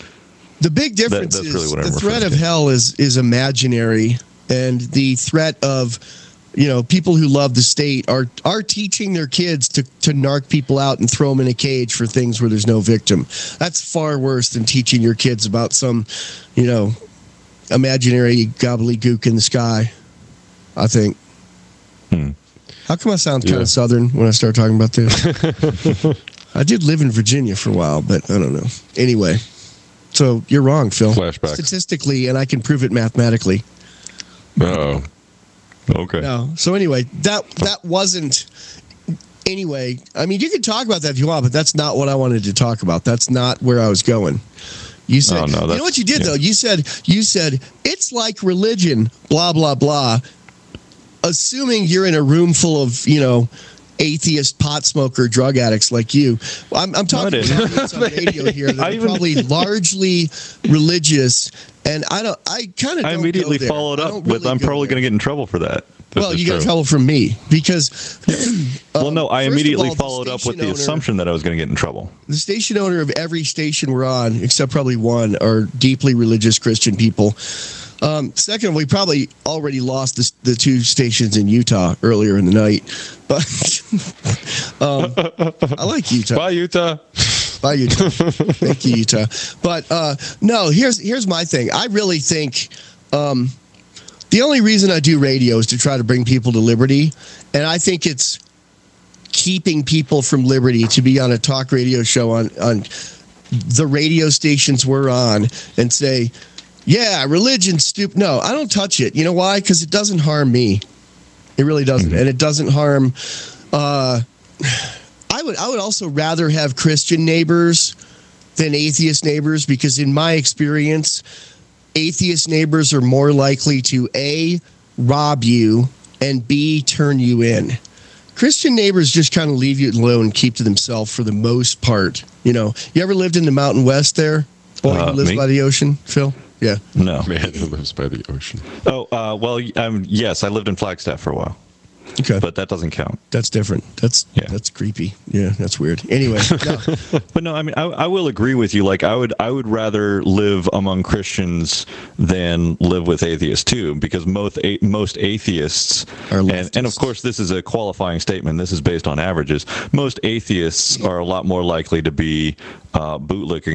Speaker 1: The big difference
Speaker 3: that's
Speaker 1: is
Speaker 3: really what I'm
Speaker 1: the threat
Speaker 3: referring
Speaker 1: of
Speaker 3: to.
Speaker 1: hell is is imaginary, and the threat of, you know, people who love the state are are teaching their kids to to narc people out and throw them in a cage for things where there's no victim. That's far worse than teaching your kids about some, you know, imaginary gobbledygook in the sky, I think.
Speaker 3: Hmm.
Speaker 1: How come I sound kind
Speaker 2: Yeah.
Speaker 1: of southern when I start talking about this? I did live in Virginia for a while, but I don't know. Anyway, so you're wrong, Phil.
Speaker 2: Flashbacks.
Speaker 1: Statistically, and I can prove it mathematically.
Speaker 2: Uh-oh.
Speaker 3: okay.
Speaker 1: No. So anyway, that that wasn't. Anyway, I mean, you can talk about that if you want, but that's not what I wanted to talk about. That's not where I was going. You said,
Speaker 3: Oh, no,
Speaker 1: you know
Speaker 3: that's-
Speaker 1: what you did
Speaker 3: yeah.
Speaker 1: though? You said, you said it's like religion, blah blah blah. Assuming you're in a room full of, you know, atheist, pot smoker, drug addicts like you. I'm, I'm talking
Speaker 3: didn't.
Speaker 1: about audience on radio here that
Speaker 3: I
Speaker 1: are
Speaker 3: even-
Speaker 1: probably largely religious, and I don't. I kind of.
Speaker 3: I immediately followed up with, "I'm probably going to get in trouble for that."
Speaker 2: This
Speaker 1: Well,
Speaker 2: is
Speaker 1: you got
Speaker 2: true.
Speaker 1: trouble from me because.
Speaker 3: Well, no, I
Speaker 1: first of
Speaker 3: immediately
Speaker 1: all, the
Speaker 3: followed up with
Speaker 1: station
Speaker 3: the
Speaker 1: owner-
Speaker 3: assumption that I was going to get in trouble.
Speaker 1: The station owner of every station we're on, except probably one, are deeply religious Christian people. Um, second, we probably already lost the, the two stations in Utah earlier in the night. But um, I like Utah.
Speaker 2: Bye, Utah.
Speaker 1: Bye, Utah. Thank you, Utah. But uh, no, here's here's my thing. I really think um, the only reason I do radio is to try to bring people to liberty, and I think it's keeping people from liberty to be on a talk radio show on on the radio stations we're on and say, yeah, religion's stupid. No, I don't touch it. You know why? Because it doesn't harm me. It really doesn't, and it doesn't harm. Uh, I would I would also rather have Christian neighbors than atheist neighbors because, in my experience, atheist neighbors are more likely to A, rob you, and B, turn you in. Christian neighbors just kind of leave you alone and keep to themselves for the most part. You know, you ever lived in the Mountain West there? Boy
Speaker 3: Uh,
Speaker 1: who lives
Speaker 3: me?
Speaker 1: by the ocean, Phil? Yeah.
Speaker 3: No.
Speaker 2: Man who lives by the ocean.
Speaker 3: Oh, uh, well, um, yes, I lived in Flagstaff for a while,
Speaker 1: Okay.
Speaker 3: but that doesn't count.
Speaker 1: That's different. That's
Speaker 3: Yeah.
Speaker 1: that's creepy. Yeah, that's weird. Anyway, no.
Speaker 3: But no, I mean, I, I will agree with you. Like, I would, I would rather live among Christians than live with atheists too, because most a, most atheists,
Speaker 1: Are
Speaker 3: and,
Speaker 1: leftists.
Speaker 3: and of course, this is a qualifying statement. This is based on averages. Most atheists are a lot more likely to be uh, bootlicking,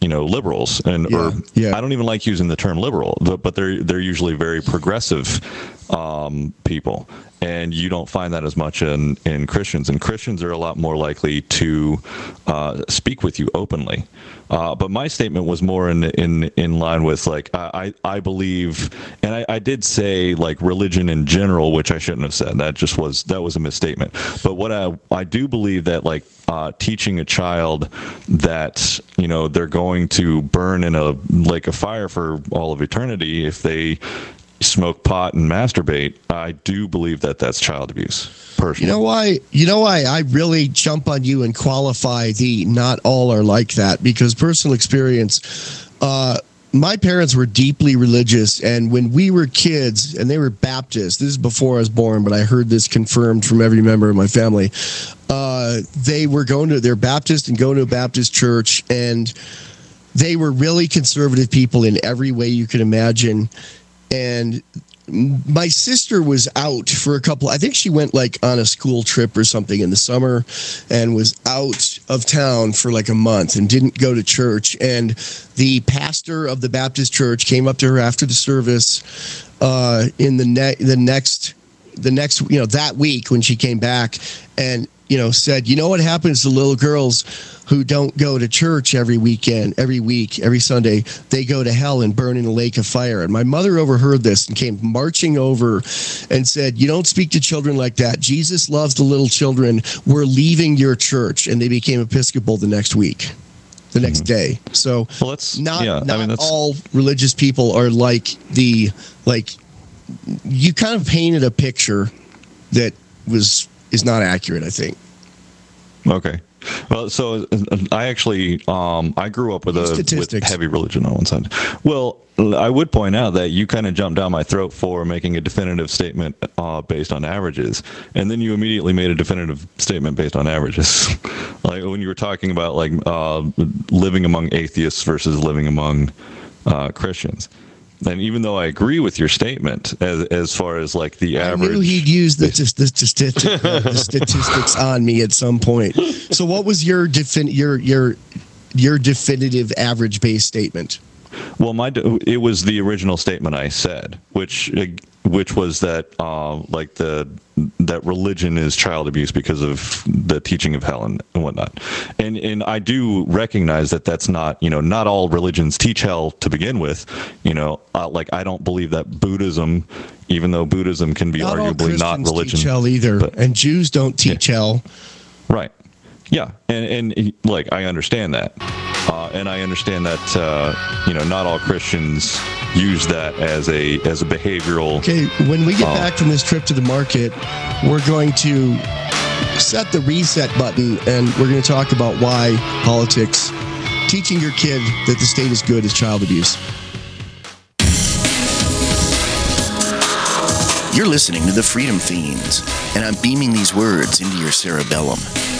Speaker 3: you know, liberals, and
Speaker 1: Yeah,
Speaker 3: or
Speaker 1: yeah.
Speaker 3: I don't even like using the term liberal, but, but they're they're usually very progressive um, people, and you don't find that as much in in Christians. And Christians are a lot more likely to uh, speak with you openly. Uh, but my statement was more in in in line with like I I believe, and I, I did say like religion in general, which I shouldn't have said. That just was that was a misstatement. But what I I do believe that like uh, teaching a child that you know they're going to burn in a lake of fire for all of eternity if they smoke pot and masturbate, I do believe that that's child abuse. Personally.
Speaker 1: You know why? You know why I really jump on you and qualify the not all are like that, because personal experience. Uh, my parents were deeply religious, and when we were kids, and they were Baptist. This is before I was born, but I heard this confirmed from every member of my family. Uh, they were going to they're Baptist and going to a Baptist church, and they were really conservative people in every way you could imagine. And my sister was out for a couple, I think she went like on a school trip or something in the summer and was out of town for like a month and didn't go to church. And the pastor of the Baptist church came up to her after the service uh, in the, ne- the next, the next, you know, that week when she came back and, you know, said, you know what happens to little girls who don't go to church every weekend, every week, every Sunday? They go to hell and burn in a lake of fire. And my mother overheard this and came marching over and said, you don't speak to children like that. Jesus loves the little children. We're leaving your church. And they became Episcopal the next week, the next mm-hmm. day. So
Speaker 3: well, that's,
Speaker 1: not,
Speaker 3: yeah,
Speaker 1: not
Speaker 3: I mean, that's...
Speaker 1: all religious people are like the, like, you kind of painted a picture that was is not accurate, I think.
Speaker 3: Okay. Well, so I actually um, I grew up with a with heavy religion on one side. Well, I would point out that you kind of jumped down my throat for making a definitive statement uh, based on averages, and then you immediately made a definitive statement based on averages. Like when you were talking about like uh, living among atheists versus living among uh, Christians. And even though I agree with your statement as as far as like the average, I
Speaker 1: knew he'd use the, the, the, statistic, the statistics on me at some point. So, what was your defin- your your your definitive average based statement?
Speaker 3: Well, my it was the original statement I said, which which was that uh, like the that religion is child abuse because of the teaching of hell and, and whatnot. And and I do recognize that that's not, you know, not all religions teach hell to begin with. You know, uh, like I don't believe that Buddhism, even though Buddhism can be
Speaker 1: not
Speaker 3: arguably not religion,
Speaker 1: teach hell either,
Speaker 3: but,
Speaker 1: and Jews don't teach yeah. hell.
Speaker 3: Right. Yeah, and and like I understand that, uh, and I understand that uh, you know not all Christians use that as a as a behavioral.
Speaker 1: Okay, when we get
Speaker 3: uh,
Speaker 1: back from this trip to the market, we're going to set the reset button, and we're going to talk about why politics, teaching your kid that the state is good, is child abuse.
Speaker 7: You're listening to the Freedom Fiends, and I'm beaming these words into your cerebellum.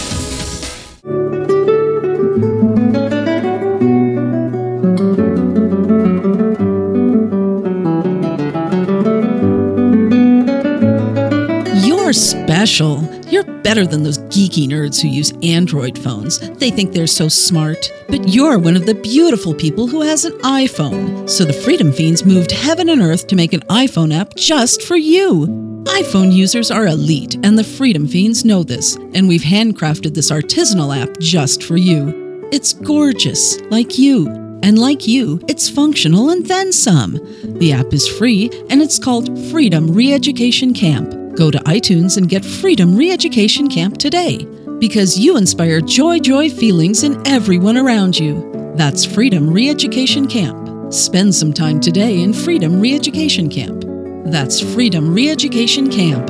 Speaker 4: You're special. You're better than those geeky nerds who use Android phones. They think they're so smart. But you're one of the beautiful people who has an iPhone. So the Freedom Fiends moved heaven and earth to make an iPhone app just for you. iPhone users are elite, and the Freedom Fiends know this. And we've handcrafted this artisanal app just for you. It's gorgeous, like you. And like you, it's functional and then some. The app is free, and it's called Freedom Re-Education Camp. Go to iTunes and get Freedom Re-Education Camp today. Because you inspire joy, joy feelings in everyone around you. That's Freedom Re-Education Camp. Spend some time today in Freedom Re-Education Camp. That's Freedom Re-Education Camp.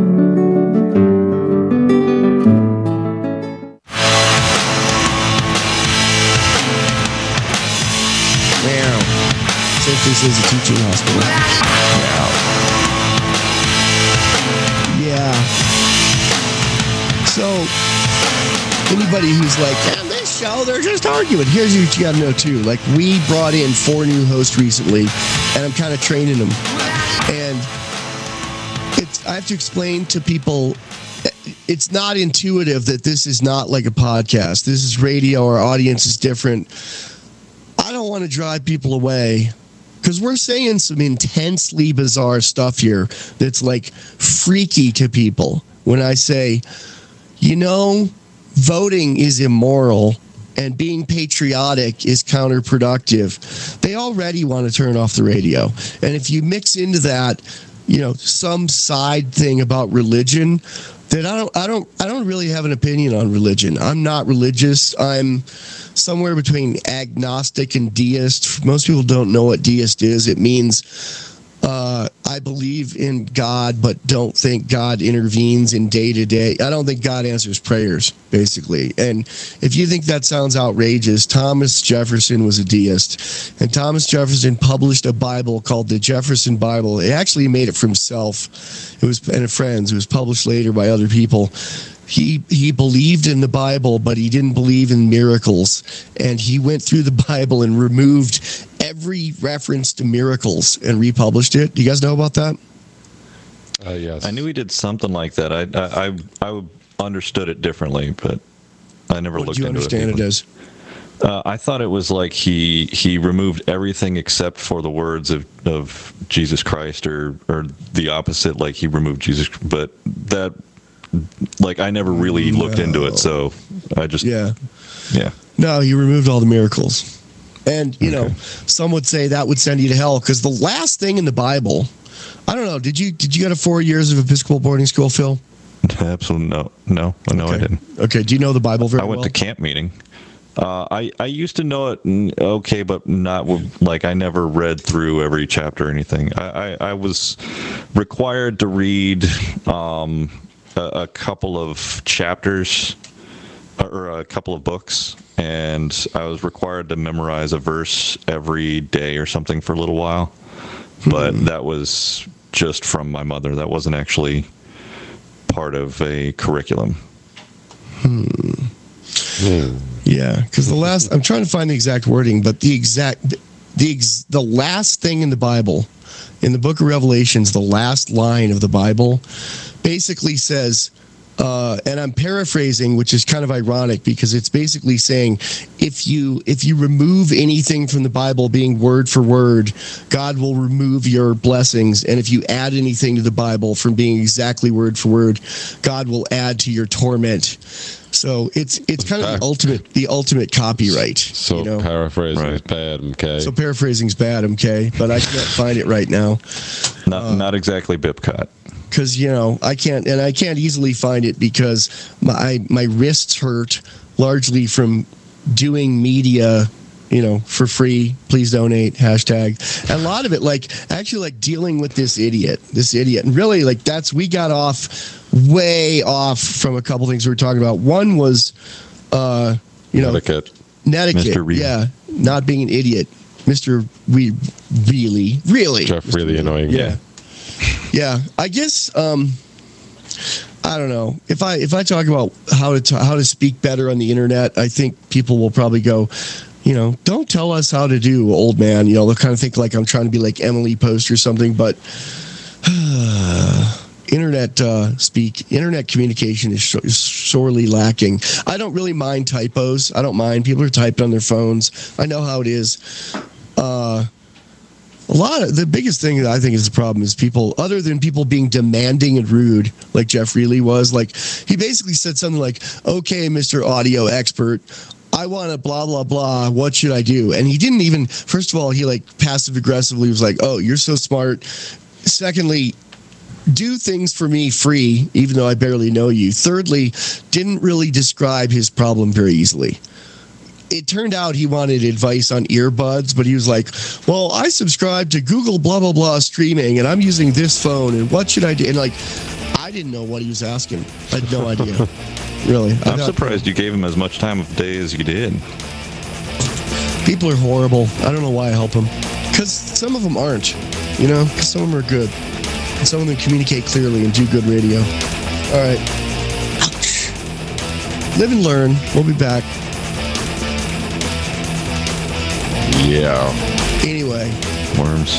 Speaker 1: Wow. Since this is a teaching hospital. Wow. Yeah. So, anybody who's like, on this show, they're just arguing. Here's what you got to know, too. Like, we brought in four new hosts recently, and I'm kind of training them. And it's I have to explain to people, it's not intuitive that this is not like a podcast. This is radio. Our audience is different. don't want to drive people away because we're saying some intensely bizarre stuff here that's like freaky to people. When I say, you know, voting is immoral and being patriotic is counterproductive, they already want to turn off the radio. And if you mix into that, you know, some side thing about religion, that I don't, I don't, I don't really have an opinion on religion. I'm not religious. I'm somewhere between agnostic and deist. Most people don't know what deist is. It means uh, I believe in God, but don't think God intervenes in day to day. I don't think God answers prayers, basically. And if you think that sounds outrageous, Thomas Jefferson was a deist, and Thomas Jefferson published a Bible called the Jefferson Bible. He actually made it for himself. It was and friends. It was published later by other people. He he believed in the Bible, but he didn't believe in miracles. And he went through the Bible and removed every reference to miracles and republished it. Do you guys know about that?
Speaker 2: Uh, yes.
Speaker 3: I knew he did something like that. I I I, I understood it differently, but I never
Speaker 1: What
Speaker 3: looked
Speaker 1: did you
Speaker 3: into
Speaker 1: understand
Speaker 3: it.
Speaker 1: it as?
Speaker 3: Uh, I thought it was like he he removed everything except for the words of, of Jesus Christ, or or the opposite, like he removed Jesus. But that, like, I never really looked
Speaker 1: No.
Speaker 3: into it, so I just
Speaker 1: Yeah.
Speaker 3: yeah.
Speaker 1: No, he removed all the miracles. And, you know,
Speaker 3: Okay.
Speaker 1: some would say that would send you to hell because the last thing in the Bible, I don't know, did you did you go to four years of Episcopal boarding school, Phil?
Speaker 3: Absolutely no, no, no,
Speaker 1: okay.
Speaker 3: I didn't.
Speaker 1: Okay, do you know the Bible very
Speaker 3: I went
Speaker 1: well?
Speaker 3: to camp meeting. Uh, I I used to know it, mm, okay, but not with- like I never read through every chapter or anything. I I, I was required to read um, a, a couple of chapters or a couple of books, and I was required to memorize a verse every day or something for a little while. But
Speaker 1: Hmm.
Speaker 3: that was just from my mother. That wasn't actually part of a curriculum.
Speaker 1: Yeah, because the last, I'm trying to find the exact wording, but the exact, the ex, the last thing in the Bible, in the book of Revelations, the last line of the Bible basically says, uh, and I'm paraphrasing, which is kind of ironic because it's basically saying, if you if you remove anything from the Bible being word for word, God will remove your blessings, and if you add anything to the Bible from being exactly word for word, God will add to your torment. So it's it's kind of the ultimate the ultimate copyright.
Speaker 2: So
Speaker 1: you know?
Speaker 2: paraphrasing is
Speaker 3: Right.
Speaker 2: bad, okay?
Speaker 1: So paraphrasing's bad, okay, but I can't find it right now.
Speaker 3: Not not exactly Bipcot.
Speaker 1: Because you know I can't, and I can't easily find it because my my wrists hurt largely from doing media, you know, for free. Please donate. Hashtag. And a lot of it, like actually, like dealing with this idiot, this idiot, and really, like that's we got off way off from a couple things we were talking about. One was, uh, you know,
Speaker 2: Etiquette.
Speaker 1: Netiquette.
Speaker 3: Mister Reed.
Speaker 1: Yeah, not being an idiot, Mister We really, really,
Speaker 2: Jeff,
Speaker 1: Mister
Speaker 2: really
Speaker 1: Wheeler.
Speaker 2: annoying.
Speaker 1: Yeah. Yeah, I guess um, I don't know if I if I talk about how to ta- how to speak better on the internet. I think people will probably go, you know, don't tell us how to do, old man. You know, they'll kind of think like I'm trying to be like Emily Post or something. But internet uh, speak, internet communication is, so- is sorely lacking. I don't really mind typos. I don't mind people are typed on their phones. I know how it is. Uh, A lot of the biggest thing that I think is the problem is people, other than people being demanding and rude, like Jeff Reilly was, like he basically said something like, "Okay, Mister Audio Expert, I want to blah blah blah. What should I do?" And he didn't even. First of all, he like passive aggressively was like, "Oh, you're so smart." Secondly, do things for me free, even though I barely know you. Thirdly, didn't really describe his problem very easily. It turned out he wanted advice on earbuds, but he was like, well, I subscribe to Google blah, blah, blah streaming, and I'm using this phone, and what should I do? And, like, I didn't know what he was asking. I had no idea. Really. I
Speaker 3: I'm
Speaker 1: thought
Speaker 3: surprised you gave him as much time of day as you did.
Speaker 1: people are horrible. I don't know why I help them. Because some of them aren't, you know? 'Cause some of them are good. And some of them communicate clearly and do good radio. All right. Ouch. Live and learn. We'll be back.
Speaker 2: Yeah.
Speaker 1: Anyway.
Speaker 3: Worms.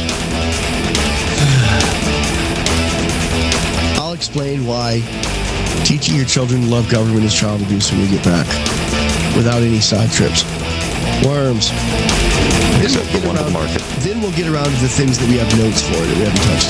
Speaker 1: I'll explain why teaching your children to love government is child abuse when we get back, without any side trips. Worms.
Speaker 3: Except
Speaker 1: Then
Speaker 3: the
Speaker 1: we'll,
Speaker 3: one
Speaker 1: get
Speaker 3: to
Speaker 1: around,
Speaker 3: market.
Speaker 1: then we'll get around to the things that we have notes for that we haven't touched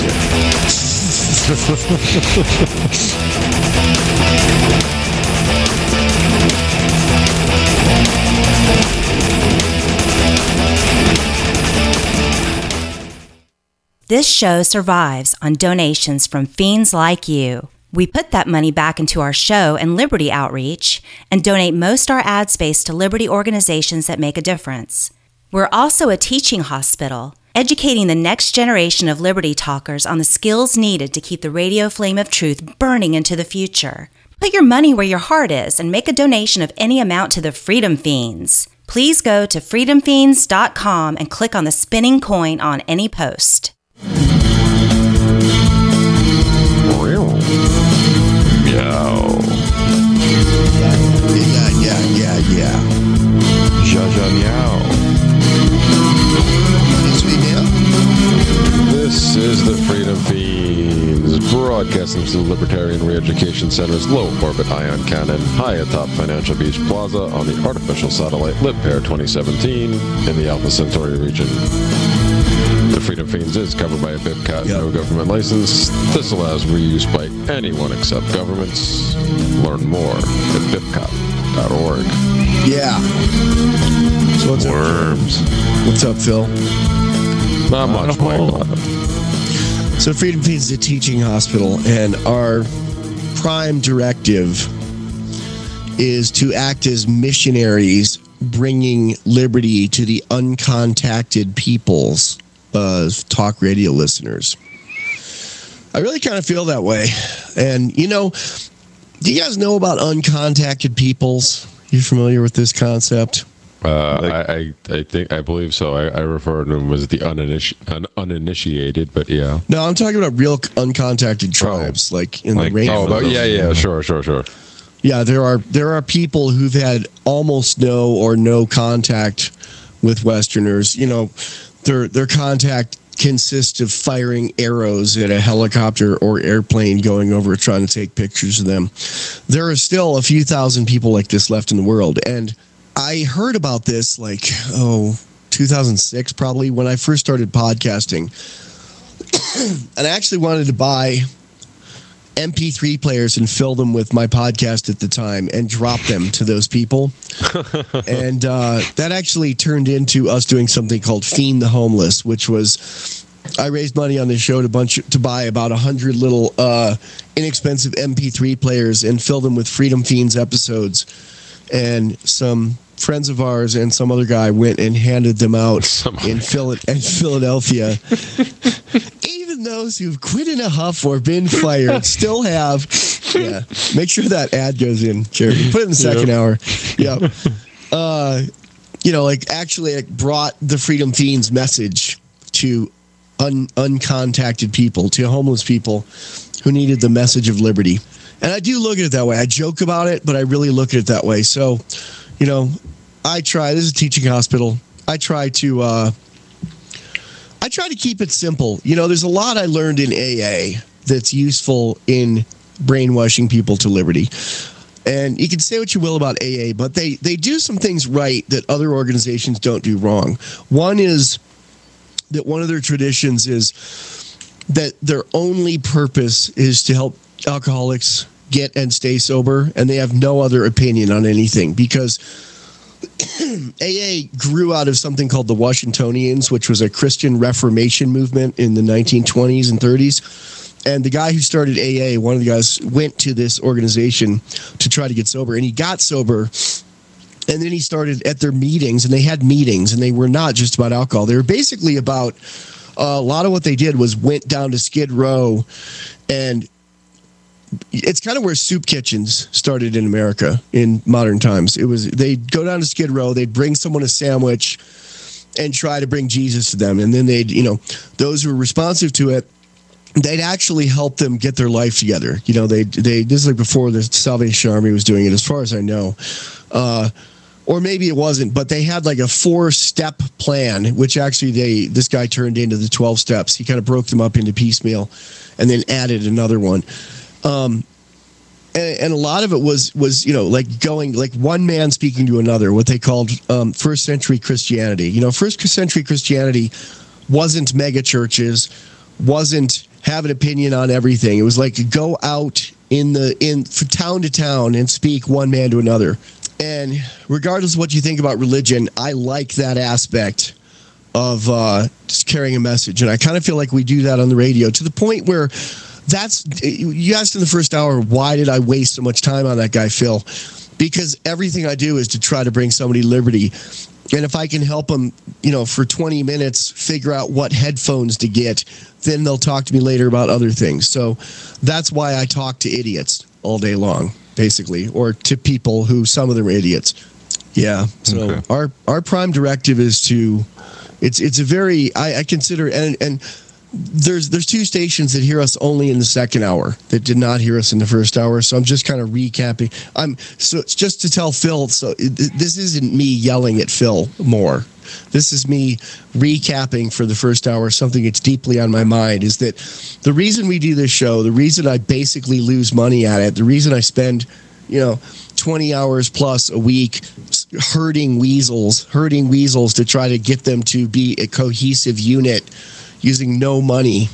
Speaker 8: This show survives on donations from fiends like you. We put that money back into our show and Liberty outreach and donate most our ad space to Liberty organizations that make a difference. We're also a teaching hospital, educating the next generation of Liberty talkers on the skills needed to keep the radio flame of truth burning into the future. Put your money where your heart is and make a donation of any amount to the Freedom Fiends. Please go to freedom fiends dot com and click on the spinning coin on any post.
Speaker 3: Meow.
Speaker 1: Yeah, yeah, yeah, yeah.
Speaker 3: Zha zha meow.
Speaker 1: Sweet meow.
Speaker 2: This is the Freedom Fiends, broadcasting to the Libertarian Re-Education Center's low-orbit ion cannon, high atop Financial Beach Plaza on the artificial satellite LibPair twenty seventeen in the Alpha Centauri region. The Freedom Fiends is covered by a BIPCAT
Speaker 1: Yep.
Speaker 2: no government license. This allows reuse by anyone except governments. Learn more at bipcat dot org.
Speaker 1: Yeah. So what's
Speaker 3: Worms.
Speaker 1: up? What's up, Phil?
Speaker 2: Not much, Michael.
Speaker 1: So Freedom Fiends is a teaching hospital, and our prime directive is to act as missionaries, bringing liberty to the uncontacted peoples, uh, talk radio listeners. I really kind of feel that way. And, you know, do you guys know about uncontacted peoples? You familiar with this concept?
Speaker 2: Uh, I, I, I think I believe so. I, I refer to them as the uniniti- un, uninitiated, but yeah.
Speaker 1: No, I'm talking about real uncontacted tribes, like in
Speaker 3: Like-
Speaker 1: the rainforest.
Speaker 2: Oh, about, yeah, yeah, sure, sure, sure.
Speaker 1: Yeah, there are there are people who've had almost no or no contact with Westerners. You know, their their contact consists of firing arrows at a helicopter or airplane going over trying to take pictures of them. There are still a few thousand people like this left in the world, and I heard about this like oh two thousand six probably when I first started podcasting, and I actually wanted to buy M P three players and fill them with my podcast at the time and drop them to those people. And uh, that actually turned into us doing something called Fiend the Homeless, which was I raised money on this show to bunch to buy about a hundred little uh, inexpensive M P three players and fill them with Freedom Fiends episodes. And some friends of ours and some other guy went and handed them out in, Phil- in Philadelphia. Even those who've quit in a huff or been fired still have. Yeah, make sure that ad goes in, Jerry. Put it in the second yep. hour. Yeah. Uh, you know, like actually like brought the Freedom Fiends message to un- uncontacted people, to homeless people who needed the message of liberty. And I do look at it that way. I joke about it, but I really look at it that way. So, you know, I try. This is a teaching hospital. I try to. Uh, I try to keep it simple. You know, there's a lot I learned in A A that's useful in brainwashing people to liberty. And you can say what you will about A A, but they they do some things right that other organizations don't do wrong. One is that one of their traditions is that their only purpose is to help alcoholics get and stay sober, and they have no other opinion on anything, because A A grew out of something called the Washingtonians, which was a Christian Reformation movement in the nineteen twenties and thirties. And the guy who started A A, one of the guys, went to this organization to try to get sober, and he got sober. And then he started at their meetings, and they had meetings, and they were not just about alcohol. They were basically about uh, a lot of what they did was went down to Skid Row, and it's kind of where soup kitchens started in America in modern times. It was they'd go down to Skid Row, they'd bring someone a sandwich and try to bring Jesus to them. And then they'd, you know, those who were responsive to it, they'd actually help them get their life together. You know, they they this is like before the Salvation Army was doing it, as far as I know. Uh, or maybe it wasn't, but they had like a four-step plan, which actually they this guy turned into the twelve steps. He kind of broke them up into piecemeal and then added another one. Um, and, and a lot of it was was you know like going like one man speaking to another, what they called um, first century Christianity. You know, first century Christianity wasn't mega churches, wasn't have an opinion on everything. It was like go out in the in from town to town and speak one man to another. And regardless of what you think about religion, I like that aspect of uh, just carrying a message. And I kind of feel like we do that on the radio to the point where that's, you asked in the first hour, why did I waste so much time on that guy, Phil? Because everything I do is to try to bring somebody liberty. And if I can help them, you know, for twenty minutes, figure out what headphones to get, then they'll talk to me later about other things. So that's why I talk to idiots all day long, basically, or to people who some of them are idiots. Yeah. So okay. our our prime directive is to, it's it's a very, I, I consider, and and there's there's two stations that hear us only in the second hour that did not hear us in the first hour. So I'm just kind of recapping. I'm so it's just to tell Phil. So it, this isn't me yelling at Phil more. This is me recapping for the first hour. Something that's deeply on my mind is that the reason we do this show, the reason I basically lose money at it, the reason I spend, you know, twenty hours plus a week herding weasels, herding weasels to try to get them to be a cohesive unit using no money,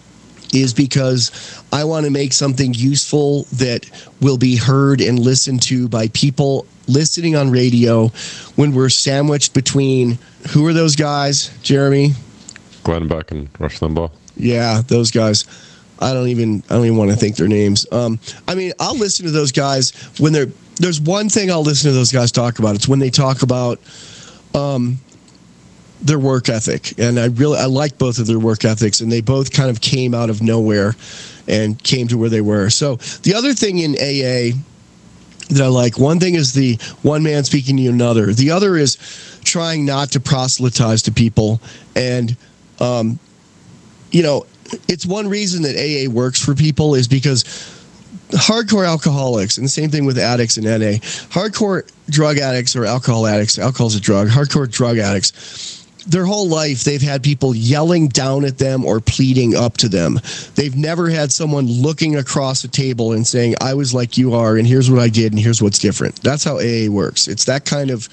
Speaker 1: is because I want to make something useful that will be heard and listened to by people listening on radio when we're sandwiched between, who are those guys, Jeremy?
Speaker 2: Glenn Beck and Rush Limbaugh.
Speaker 1: Yeah, those guys. I don't even I don't even want to think their names. Um, I mean, I'll listen to those guys when they're. There's one thing I'll listen to those guys talk about. It's when they talk about um, their work ethic, and I really I like both of their work ethics, and they both kind of came out of nowhere and came to where they were. So the other thing in A A that I like, one thing is the one man speaking to another. The other is trying not to proselytize to people, and um, you know, it's one reason that A A works for people is because hardcore alcoholics, and the same thing with addicts in N A, hardcore drug addicts or alcohol addicts, alcohol's a drug, hardcore drug addicts, their whole life they've had people yelling down at them or pleading up to them. They've never had someone looking across a table and saying, I was like you are, and here's what I did, and here's what's different. That's how A A works. It's that kind of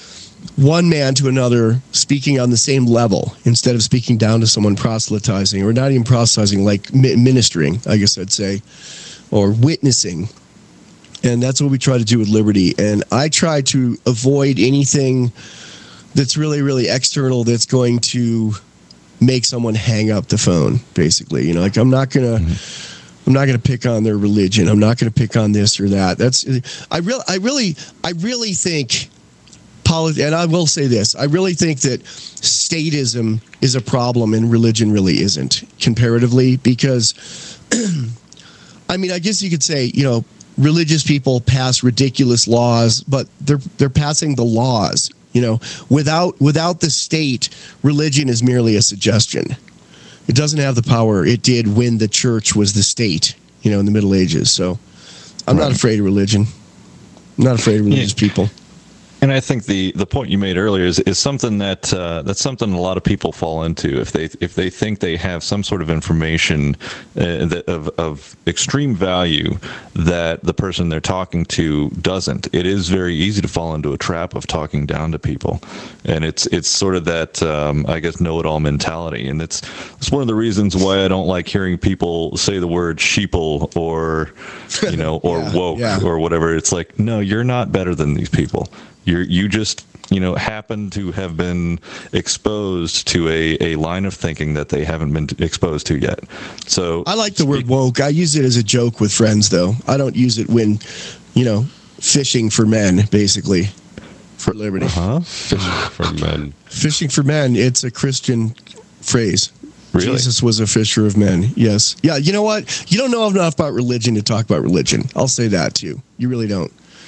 Speaker 1: one man to another speaking on the same level instead of speaking down to someone proselytizing, or not even proselytizing, like ministering, I guess I'd say, or witnessing. And that's what we try to do with Liberty. And I try to avoid anything that's really, really external that's going to make someone hang up the phone, basically. You know, like I'm not going to mm-hmm. I'm not going to pick on their religion. I'm not going to pick on this or that. That's I really I really I really think and I will say this, I really think that statism is a problem and religion really isn't, comparatively, because I mean, I guess you could say, you know, religious people pass ridiculous laws, but they're they're passing the laws. You know, without without the state, religion is merely a suggestion. It doesn't have the power it did when the church was the state, you know, in the Middle Ages. So I'm right. not afraid of religion. I'm not afraid of religious yeah. people.
Speaker 3: And I think the, the point you made earlier is, is something that uh, that's something a lot of people fall into if they if they think they have some sort of information uh, that of of extreme value that the person they're talking to doesn't. It is very easy to fall into a trap of talking down to people, and it's it's sort of that um, I guess know-it-all mentality, and it's it's one of the reasons why I don't like hearing people say the word sheeple or you know or yeah, woke yeah. or whatever. It's like, no, you're not better than these people. You you just, you know, happen to have been exposed to a, a line of thinking that they haven't been exposed to yet. So
Speaker 1: I like the word woke. I use it as a joke with friends, though. I don't use it when, you know, fishing for men, basically, for liberty.
Speaker 2: Uh-huh. Fishing for men.
Speaker 1: Fishing for men. It's a Christian phrase.
Speaker 3: Really?
Speaker 1: Jesus was a fisher of men. Yes. Yeah. You know what? You don't know enough about religion to talk about religion. I'll say that too. You really don't.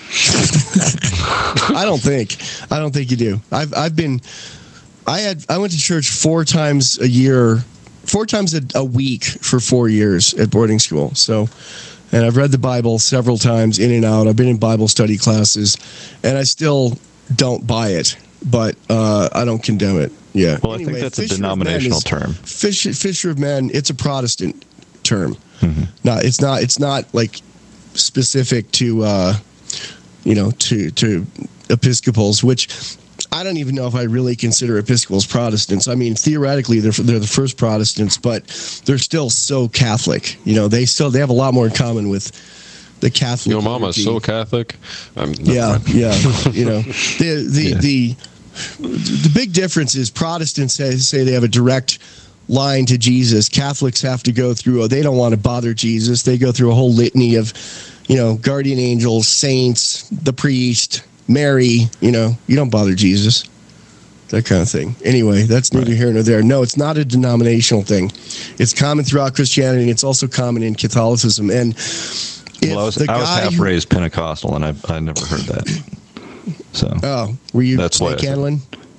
Speaker 1: I don't think. I don't think you do. I've I've been. I had. I went to church four times a year, four times a, a week for four years at boarding school. So, and I've read the Bible several times in and out. I've been in Bible study classes, and I still don't buy it, but uh, I don't condemn it. Yeah.
Speaker 3: Well, anyway, I think that's a denominational term.
Speaker 1: Fish, fisher of men. It's a Protestant term.
Speaker 3: Mm-hmm.
Speaker 1: No, it's not. It's not like specific to, uh, you know, to to Episcopals, which I don't even know if I really consider Episcopals Protestants. I mean, theoretically, they're they're the first Protestants, but they're still so Catholic. You know, they still they have a lot more in common with the Catholic.
Speaker 2: Your mama's so Catholic. I'm
Speaker 1: yeah, yeah. You know, the the yeah. the the big difference is Protestants say, say they have a direct line to Jesus. Catholics have to go through. Oh, they don't want to bother Jesus. They go through a whole litany of, you know, guardian angels, saints, the priest, Mary. You know, you don't bother Jesus. That kind of thing. Anyway, that's neither right. here nor there. No, it's not a denominational thing. It's common throughout Christianity, and it's also common in Catholicism. And
Speaker 3: well, I was, I was half who, raised Pentecostal, and I I never heard that. So
Speaker 1: oh, were you that's snake handling?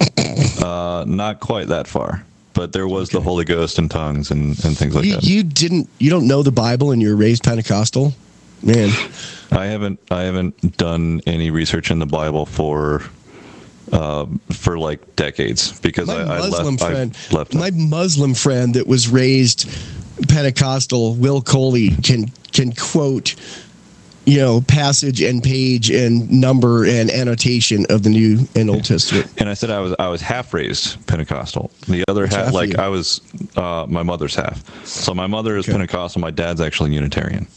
Speaker 3: Uh, not quite that far, but there was okay. the Holy Ghost and tongues and, and things like
Speaker 1: you,
Speaker 3: that.
Speaker 1: You didn't, you don't know the Bible, and you're raised Pentecostal, man.
Speaker 3: I haven't, I haven't done any research in the Bible for, uh, for like decades because
Speaker 1: my
Speaker 3: I, I
Speaker 1: Muslim
Speaker 3: left.
Speaker 1: Friend,
Speaker 3: I left
Speaker 1: my Muslim friend that was raised Pentecostal, Will Coley, can can quote, you know, passage and page and number and annotation of the New and Old Testament.
Speaker 3: And I said I was I was half raised Pentecostal. The other half, half like I was uh, my mother's half. So my mother is okay. Pentecostal. My dad's actually Unitarian.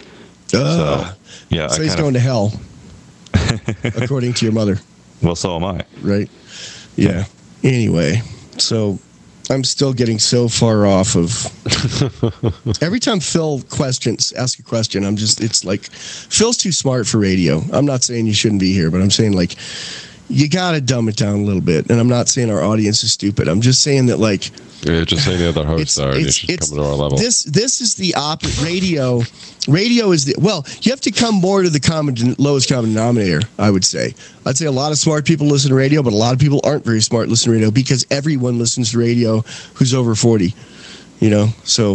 Speaker 1: Uh,
Speaker 3: so yeah,
Speaker 1: so
Speaker 3: I
Speaker 1: he's going to hell, according to your mother.
Speaker 3: Well, so am I.
Speaker 1: Right. Yeah. Anyway, so I'm still getting so far off of every time Phil questions, ask a question. I'm just, it's like Phil's too smart for radio. I'm not saying you shouldn't be here, but I'm saying like, you got to dumb it down a little bit. And I'm not saying our audience is stupid. I'm just saying that like,
Speaker 2: you're just saying the other hosts are, and you should come to our level.
Speaker 1: This, this is the op radio. Radio is the, well, you have to come more to the common, lowest common denominator, I would say. I'd say a lot of smart people listen to radio, but a lot of people aren't very smart listen to radio because everyone listens to radio who's over forty, you know? So,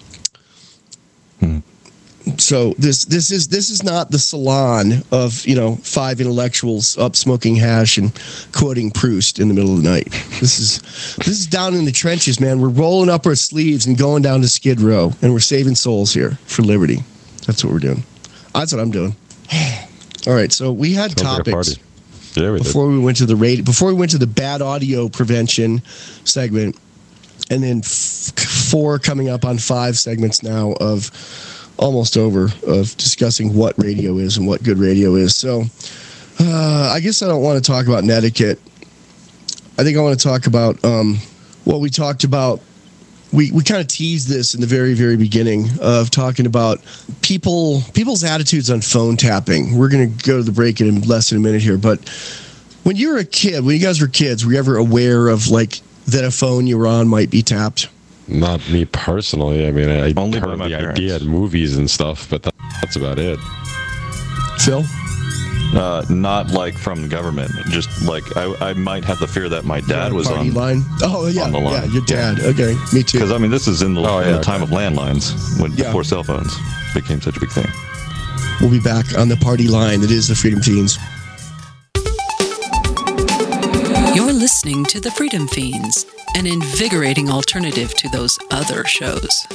Speaker 1: hmm. so this, this is, this is not the salon of, you know, five intellectuals up smoking hash and quoting Proust in the middle of the night. This is, this is down in the trenches, man. We're rolling up our sleeves and going down to Skid Row, and we're saving souls here for liberty. That's what we're doing. That's what I'm doing. All right, so we had Sounds topics
Speaker 2: like yeah, we
Speaker 1: before
Speaker 2: did.
Speaker 1: we went to the radio, before we went to the bad audio prevention segment, and then f- four coming up on five segments now of almost over of discussing what radio is and what good radio is. So uh, I guess I don't want to talk about netiquette. I think I want to talk about um, what we talked about. We we kind of teased this in the very, very beginning of talking about people people's attitudes on phone tapping. We're going to go to the break in less than a minute here. But when you were a kid, when you guys were kids, were you ever aware of like that a phone you were on might be tapped?
Speaker 2: Not me personally. I mean, I
Speaker 3: Only
Speaker 2: heard
Speaker 3: by
Speaker 2: the
Speaker 3: my
Speaker 2: idea in movies and stuff, but that, that's about it.
Speaker 1: Phil?
Speaker 3: Uh, not like from the government. Just like I, I might have the fear that my dad was
Speaker 1: party
Speaker 3: on
Speaker 1: line. Oh yeah,
Speaker 3: on the line.
Speaker 1: Yeah, your dad. Yeah. Okay, me too.
Speaker 3: Because I mean, this is in the,
Speaker 2: oh,
Speaker 3: in
Speaker 2: yeah,
Speaker 3: the time
Speaker 2: okay.
Speaker 3: of landlines when
Speaker 1: Yeah.
Speaker 3: before cell phones became such a big thing.
Speaker 1: We'll be back on the party line. It is the Freedom Fiends.
Speaker 4: You're listening to the Freedom Fiends, an invigorating alternative to those other shows.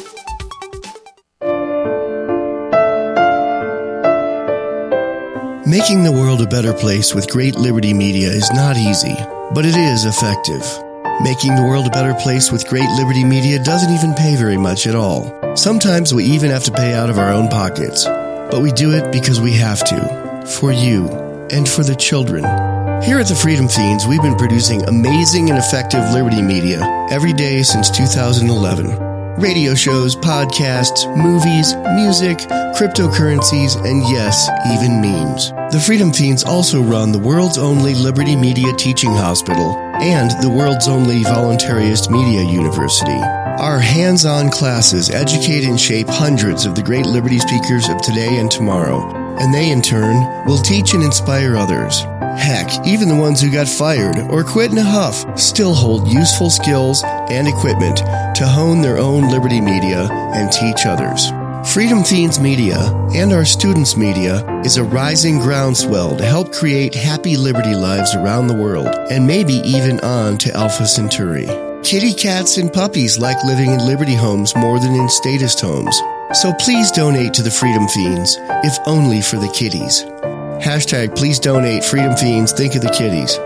Speaker 1: Making the world a better place with Great Liberty Media is not easy, but it is effective. Making the world a better place with Great Liberty Media doesn't even pay very much at all. Sometimes we even have to pay out of our own pockets, but we do it because we have to, for you, and for the children. Here at the Freedom Fiends, we've been producing amazing and effective Liberty Media every day since two thousand eleven. Radio shows, podcasts, movies, music, cryptocurrencies, and yes, even memes. The Freedom Fiends also run the world's only Liberty Media Teaching Hospital and the world's only voluntarist media university. Our hands-on classes educate and shape hundreds of the great Liberty speakers of today and tomorrow, and they, in turn, will teach and inspire others. Heck, even the ones who got fired or quit in a huff still hold useful skills and equipment to hone their own Liberty Media and teach others. Freedom Fiends Media and our students' media is a rising groundswell to help create happy Liberty lives around the world and maybe even on to Alpha Centauri. Kitty cats and puppies like living in Liberty homes more than in statist homes. So please donate to the Freedom Fiends, if only for the kiddies. Hashtag please donate Freedom Fiends, think of the kiddies.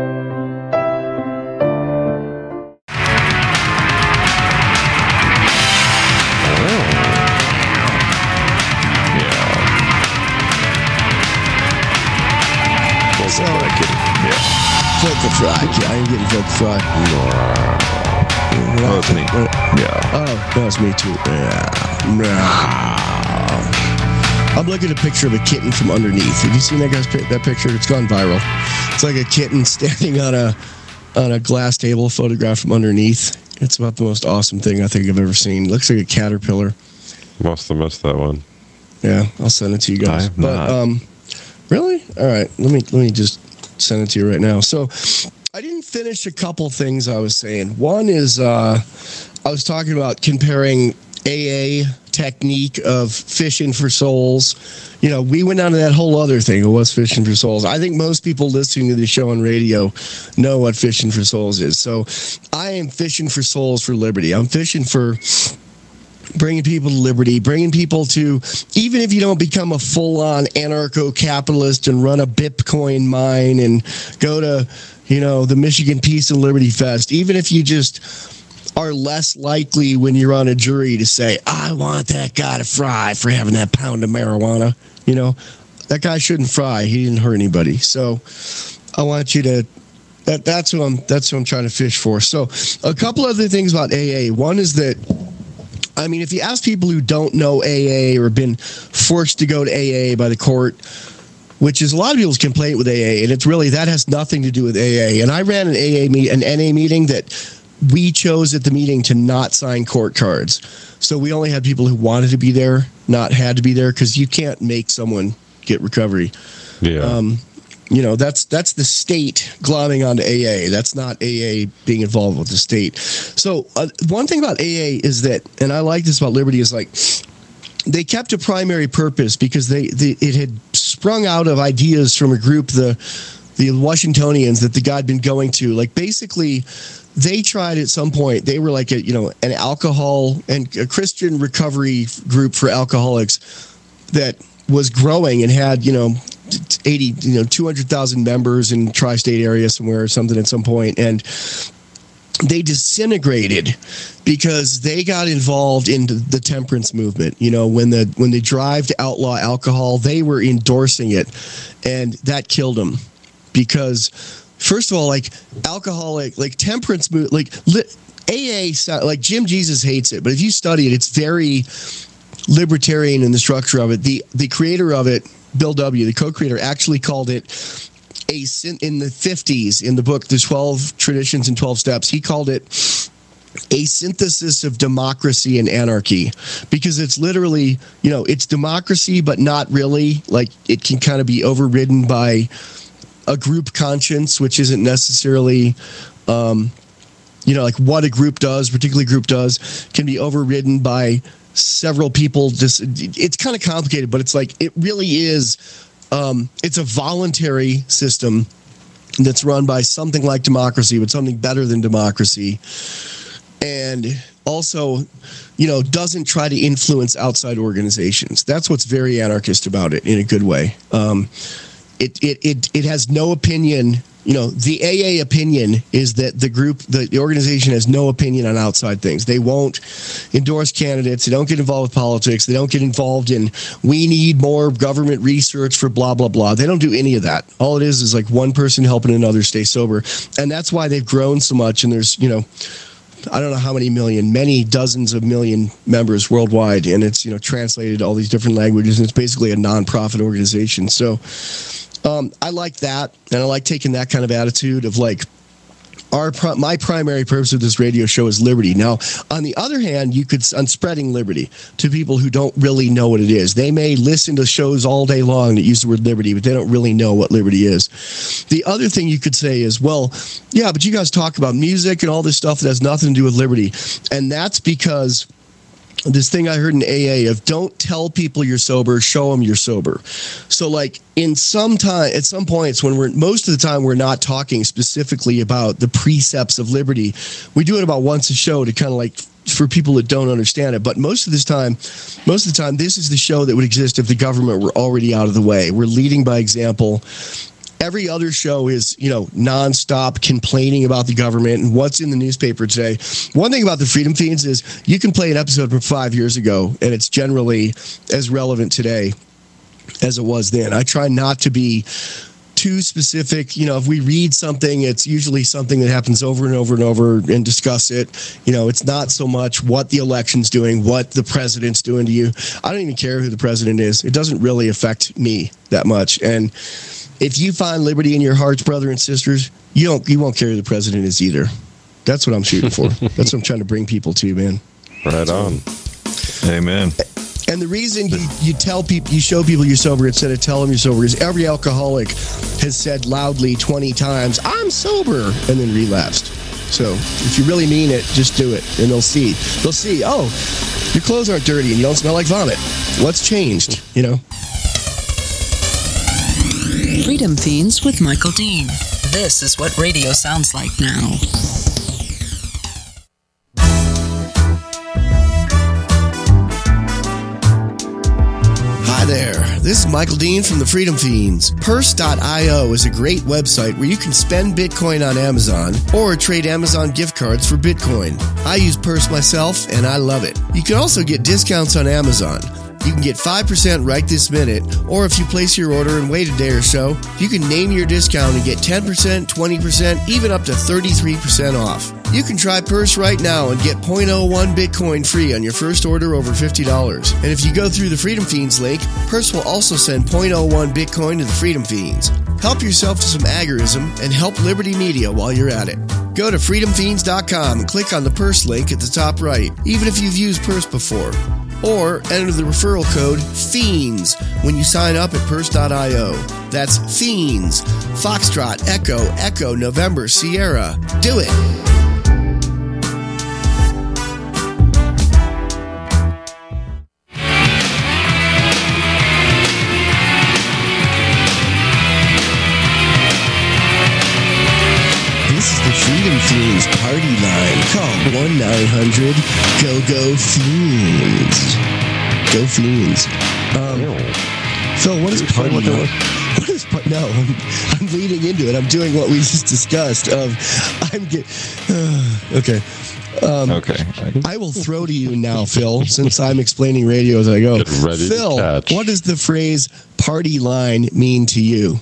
Speaker 3: So, yeah.
Speaker 1: Vocal fry. Yeah, I ain't getting vocal fry.
Speaker 3: Oh, it's me. Yeah.
Speaker 1: Oh, that was me too. Yeah. I'm looking at a picture of a kitten from underneath. Have you seen that guy's that picture? It's gone viral. It's like a kitten standing on a on a glass table, photographed from underneath. It's about the most awesome thing I think I've ever seen. Looks like a caterpillar.
Speaker 2: Must have missed that one.
Speaker 1: Yeah, I'll send it to you guys.
Speaker 3: I'm
Speaker 1: but
Speaker 3: not.
Speaker 1: um, really, all right. Let me let me just send it to you right now. So, I didn't finish a couple things I was saying. One is uh, I was talking about comparing A A technique of fishing for souls. You know, we went down to that whole other thing. It was fishing for souls. I think most people listening to the show on radio know what fishing for souls is. So, I am fishing for souls for liberty. I'm fishing for bringing people to liberty, bringing people to, even if you don't become a full-on anarcho-capitalist and run a Bitcoin mine and go to, you know, the Michigan Peace and Liberty Fest, even if you just are less likely when you're on a jury to say, I want that guy to fry for having that pound of marijuana. You know, that guy shouldn't fry. He didn't hurt anybody. So I want you to, that, that's who I'm, that's who I'm trying to fish for. So a couple other things about A A. One is that, I mean, if you ask people who don't know A A or been forced to go to A A by the court, which is a lot of people's complaint with A A, and it's really, that has nothing to do with A A. And I ran an A A meet, an N A meeting that we chose at the meeting to not sign court cards. So we only had people who wanted to be there, not had to be there, because you can't make someone get recovery.
Speaker 2: Yeah.
Speaker 1: Um, you know, that's that's the state glomming onto A A. That's not A A being involved with the state. So uh, one thing about A A is that, and I like this about Liberty, is like they kept a primary purpose because they, they it had sprung out of ideas from a group, the the Washingtonians, that the guy had been going to. Like basically, they tried at some point. They were like a you know an alcohol and a Christian recovery group for alcoholics that was growing and had you know. eighty, you know, two hundred thousand members in tri-state area somewhere or something at some point. And they disintegrated because they got involved in the temperance movement. You know, when the, when they drive to outlaw alcohol, they were endorsing it, and that killed them because first of all, like alcoholic, like temperance movement, like A A, like Jim Jesus hates it, but if you study it, it's very libertarian in the structure of it. The, the creator of it, Bill W., the co-creator, actually called it a in the fifties in the book, The twelve Traditions and twelve Steps. He called it a synthesis of democracy and anarchy because it's literally, you know, it's democracy, but not really. Like it can kind of be overridden by a group conscience, which isn't necessarily, um, you know, like what a group does, particularly group does, can be overridden by several people. Just it's kind of complicated, but it's like it really is um it's a voluntary system that's run by something like democracy, but something better than democracy, and also you know doesn't try to influence outside organizations. That's what's very anarchist about it in a good way. um it it it, it has no opinion. You know, the A A opinion is that the group, the, the organization has no opinion on outside things. They won't endorse candidates. They don't get involved with politics. They don't get involved in, we need more government research for blah, blah, blah. They don't do any of that. All it is is like one person helping another stay sober. And that's why they've grown so much. And there's, you know, I don't know how many million, many dozens of million members worldwide. And it's, you know, translated to all these different languages. And it's basically a nonprofit organization. So, Um, I like that, and I like taking that kind of attitude of like, our my primary purpose of this radio show is liberty. Now, on the other hand, you could on spreading liberty to people who don't really know what it is. They may listen to shows all day long that use the word liberty, but they don't really know what liberty is. The other thing you could say is, well, yeah, but you guys talk about music and all this stuff that has nothing to do with liberty, and that's because this thing I heard in A A of don't tell people you're sober, show them you're sober. So like in some time, at some points when we're, most of the time we're not talking specifically about the precepts of liberty. We do it about once a show to kind of like, for people that don't understand it. But most of this time, most of the time, this is the show that would exist if the government were already out of the way. We're leading by example. Every other show is, you know, nonstop complaining about the government and what's in the newspaper today. One thing about the Freedom Fiends is you can play an episode from five years ago, and it's generally as relevant today as it was then. I try not to be too specific. You know, if we read something, it's usually something that happens over and over and over and discuss it. You know, it's not so much what the election's doing, what the president's doing to you. I don't even care who the president is. It doesn't really affect me that much. And if you find liberty in your hearts, brother and sisters, you don't, you won't care who the president is either. That's what I'm shooting for. That's what I'm trying to bring people to, man.
Speaker 2: Right on.
Speaker 3: Amen.
Speaker 1: And the reason you, you tell people, you show people you're sober instead of tell them you're sober is every alcoholic has said loudly twenty times, I'm sober, and then relapsed. So if you really mean it, just do it, and they'll see. They'll see, oh, your clothes aren't dirty and you don't smell like vomit. What's changed, you know?
Speaker 4: Freedom Fiends with Michael Dean. This is what radio sounds like now.
Speaker 1: Hi there, this is Michael Dean from the Freedom Fiends. Purse dot io is a great website where you can spend Bitcoin on Amazon or trade Amazon gift cards for Bitcoin. I use Purse myself and I love it. You can also get discounts on Amazon. You can get five percent right this minute, or if you place your order and wait a day or so, you can name your discount and get ten percent, twenty percent, even up to thirty-three percent off. You can try Purse right now and get zero point zero one Bitcoin free on your first order over fifty dollars. And if you go through the Freedom Fiends link, Purse will also send zero point zero one Bitcoin to the Freedom Fiends. Help yourself to some agorism and help Liberty Media while you're at it. Go to freedom fiends dot com and click on the Purse link at the top right, even if you've used Purse before. Or enter the referral code FIENDS when you sign up at Purse dot io. That's FIENDS. Foxtrot, Echo, Echo, November, Sierra. Do it! This is the Freedom Fiends party line. Call one nine hundred G O G O Fiends. Go Fiends. Um, Phil, what is party line? What is part? No, I'm, I'm leading into it. I'm doing what we just discussed. Of I'm get. Uh, okay. Um,
Speaker 3: okay.
Speaker 1: I will throw to you now, Phil, since I'm explaining radio as I go.
Speaker 2: Get ready
Speaker 1: Phil,
Speaker 2: to catch.
Speaker 1: What does the phrase "party line" mean to you?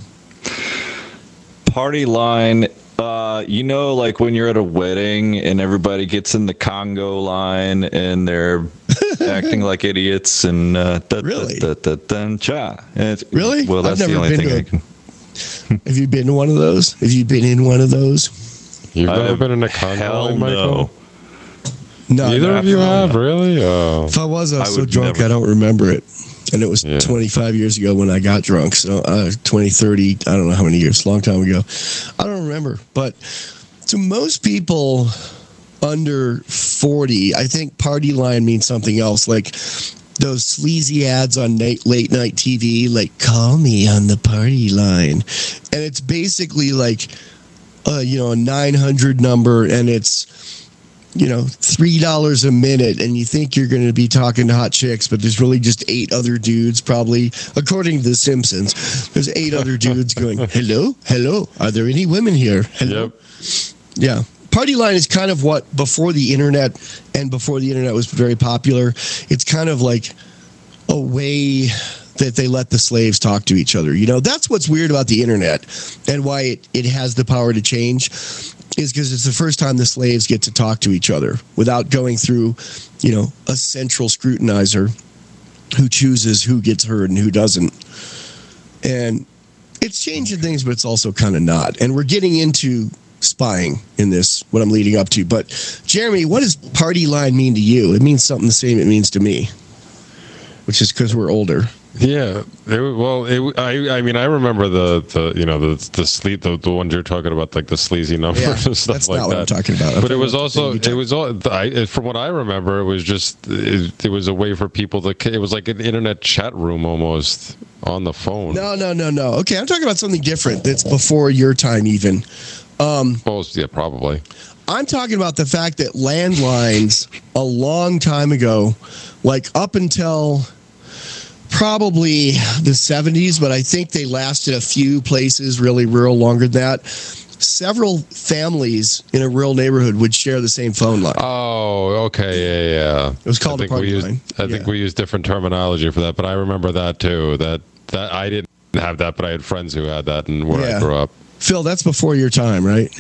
Speaker 3: Party line. Uh, you know, like when you're at a wedding and everybody gets in the Congo line and they're acting like idiots and uh, da,
Speaker 1: really,
Speaker 3: da, da, da, da, cha. And
Speaker 1: really?
Speaker 3: Well, that's
Speaker 1: I've
Speaker 3: the
Speaker 1: never
Speaker 3: only
Speaker 1: been
Speaker 3: thing
Speaker 1: to
Speaker 3: I can.
Speaker 1: Have you been to one of those? Have you been in one of those?
Speaker 2: You've
Speaker 3: I
Speaker 2: never
Speaker 3: have-
Speaker 2: been in a Congo
Speaker 3: hell
Speaker 2: line, Michael?
Speaker 3: no.
Speaker 1: No,
Speaker 2: Neither of you have, really? Oh.
Speaker 1: If I was, I was
Speaker 3: I
Speaker 1: so
Speaker 3: would
Speaker 1: drunk
Speaker 3: never.
Speaker 1: I don't remember it. And it was
Speaker 2: Yeah.
Speaker 1: twenty-five years ago when I got drunk. So uh, twenty, thirty, I don't know how many years, a long time ago. I don't remember. But to most people under forty, I think party line means something else. Like those sleazy ads on night, late night T V, like call me on the party line. And it's basically like, uh, you know, a nine hundred number, and it's, you know, three dollars a minute, and you think you're going to be talking to hot chicks, but there's really just eight other dudes, probably, according to The Simpsons, there's eight other dudes going, hello, hello, are there any women here? Hello.
Speaker 2: Yep.
Speaker 1: Yeah. Party line is kind of what, before the internet, and before the internet was very popular, it's kind of like a way that they let the slaves talk to each other. You know, that's what's weird about the internet and why it, it has the power to change, is because it's the first time the slaves get to talk to each other without going through, you know, a central scrutinizer who chooses who gets heard and who doesn't. And it's changing things, but it's also kind of not. And we're getting into spying in this, what I'm leading up to. But Jeremy, what does party line mean to you? It means something the same it means to me, which is because we're older.
Speaker 2: Yeah, it, well, it, I I mean I remember the, the you know the the sleep the, the ones you're talking about, like the sleazy numbers
Speaker 1: Yeah,
Speaker 2: and stuff
Speaker 1: that's
Speaker 2: like
Speaker 1: not
Speaker 2: that.
Speaker 1: what I'm talking about. I'm
Speaker 2: but it
Speaker 1: talking
Speaker 2: was
Speaker 1: about the
Speaker 2: also
Speaker 1: thing you
Speaker 2: it was all I, from what I remember, it was just it, it was a way for people to, it was like an internet chat room almost on the phone.
Speaker 1: No, no, no, no. Okay, I'm talking about something different. That's before your time, even. Um,
Speaker 2: well, yeah, probably.
Speaker 1: I'm talking about the fact that landlines a long time ago, like up until probably the seventies, but I think they lasted a few places really rural longer than that. Several families in a rural neighborhood would share the same phone line.
Speaker 2: Oh, okay, yeah, yeah.
Speaker 1: It was called
Speaker 2: I
Speaker 1: a
Speaker 2: think
Speaker 1: party
Speaker 2: we used,
Speaker 1: line.
Speaker 2: I
Speaker 1: Yeah.
Speaker 2: think we used different terminology for that, but I remember that too. That that I didn't have that, but I had friends who had that, and where
Speaker 1: Yeah.
Speaker 2: I grew up.
Speaker 1: Phil, that's before your time, right?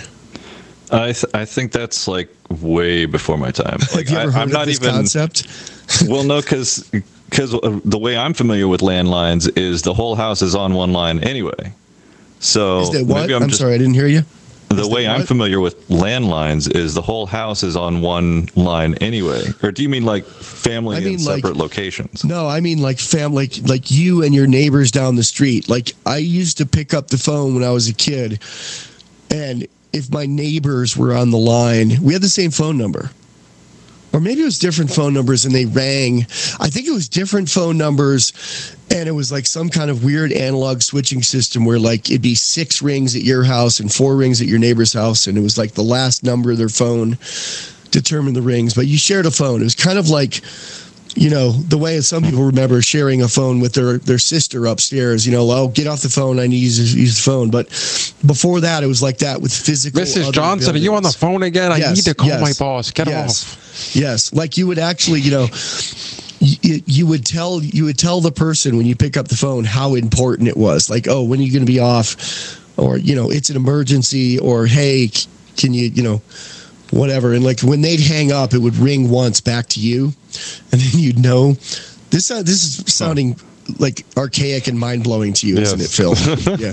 Speaker 3: I th- I think that's like way before my time. Like,
Speaker 1: Have you ever
Speaker 3: I,
Speaker 1: heard
Speaker 3: I'm
Speaker 1: of
Speaker 3: not
Speaker 1: this
Speaker 3: even.
Speaker 1: concept?
Speaker 3: Well, no, because because the way I'm familiar with landlines is the whole house is on one line anyway. So
Speaker 1: Is that what?
Speaker 3: maybe I'm,
Speaker 1: I'm
Speaker 3: just,
Speaker 1: sorry, I didn't hear you.
Speaker 3: The
Speaker 1: Is
Speaker 3: way
Speaker 1: that
Speaker 3: I'm
Speaker 1: what?
Speaker 3: familiar with landlines is the whole house is on one line anyway. Or do you mean like family
Speaker 1: I mean,
Speaker 3: in separate
Speaker 1: like-
Speaker 3: locations?
Speaker 1: No, I mean like family, like, like you and your neighbors down the street. Like I used to pick up the phone when I was a kid, and if my neighbors were on the line, we had the same phone number. Or maybe it was different phone numbers and they rang. I think it was different phone numbers, and it was like some kind of weird analog switching system where like it'd be six rings at your house and four rings at your neighbor's house, and it was like the last number of their phone determined the rings. But you shared a phone. It was kind of like, you know, the way some people remember sharing a phone with their, their sister upstairs, you know, oh, get off the phone, I need to use, use the phone. But before that, it was like that with physical.
Speaker 2: Missus
Speaker 1: other
Speaker 2: Johnson, are you on the
Speaker 1: buildings.
Speaker 2: phone again? I
Speaker 1: Yes,
Speaker 2: need to call
Speaker 1: yes,
Speaker 2: my boss. Get
Speaker 1: yes,
Speaker 2: off.
Speaker 1: Yes, like you would actually, you know, you, you would tell you would tell the person when you pick up the phone how important it was. Like, oh, when are you going to be off? Or, you know, it's an emergency. Or, hey, c- can you, you know, whatever. And like when they'd hang up, it would ring once back to you, and then you'd know. This uh, this is sounding like archaic and mind blowing to you,
Speaker 2: Yes.
Speaker 1: isn't it, Phil? Yeah.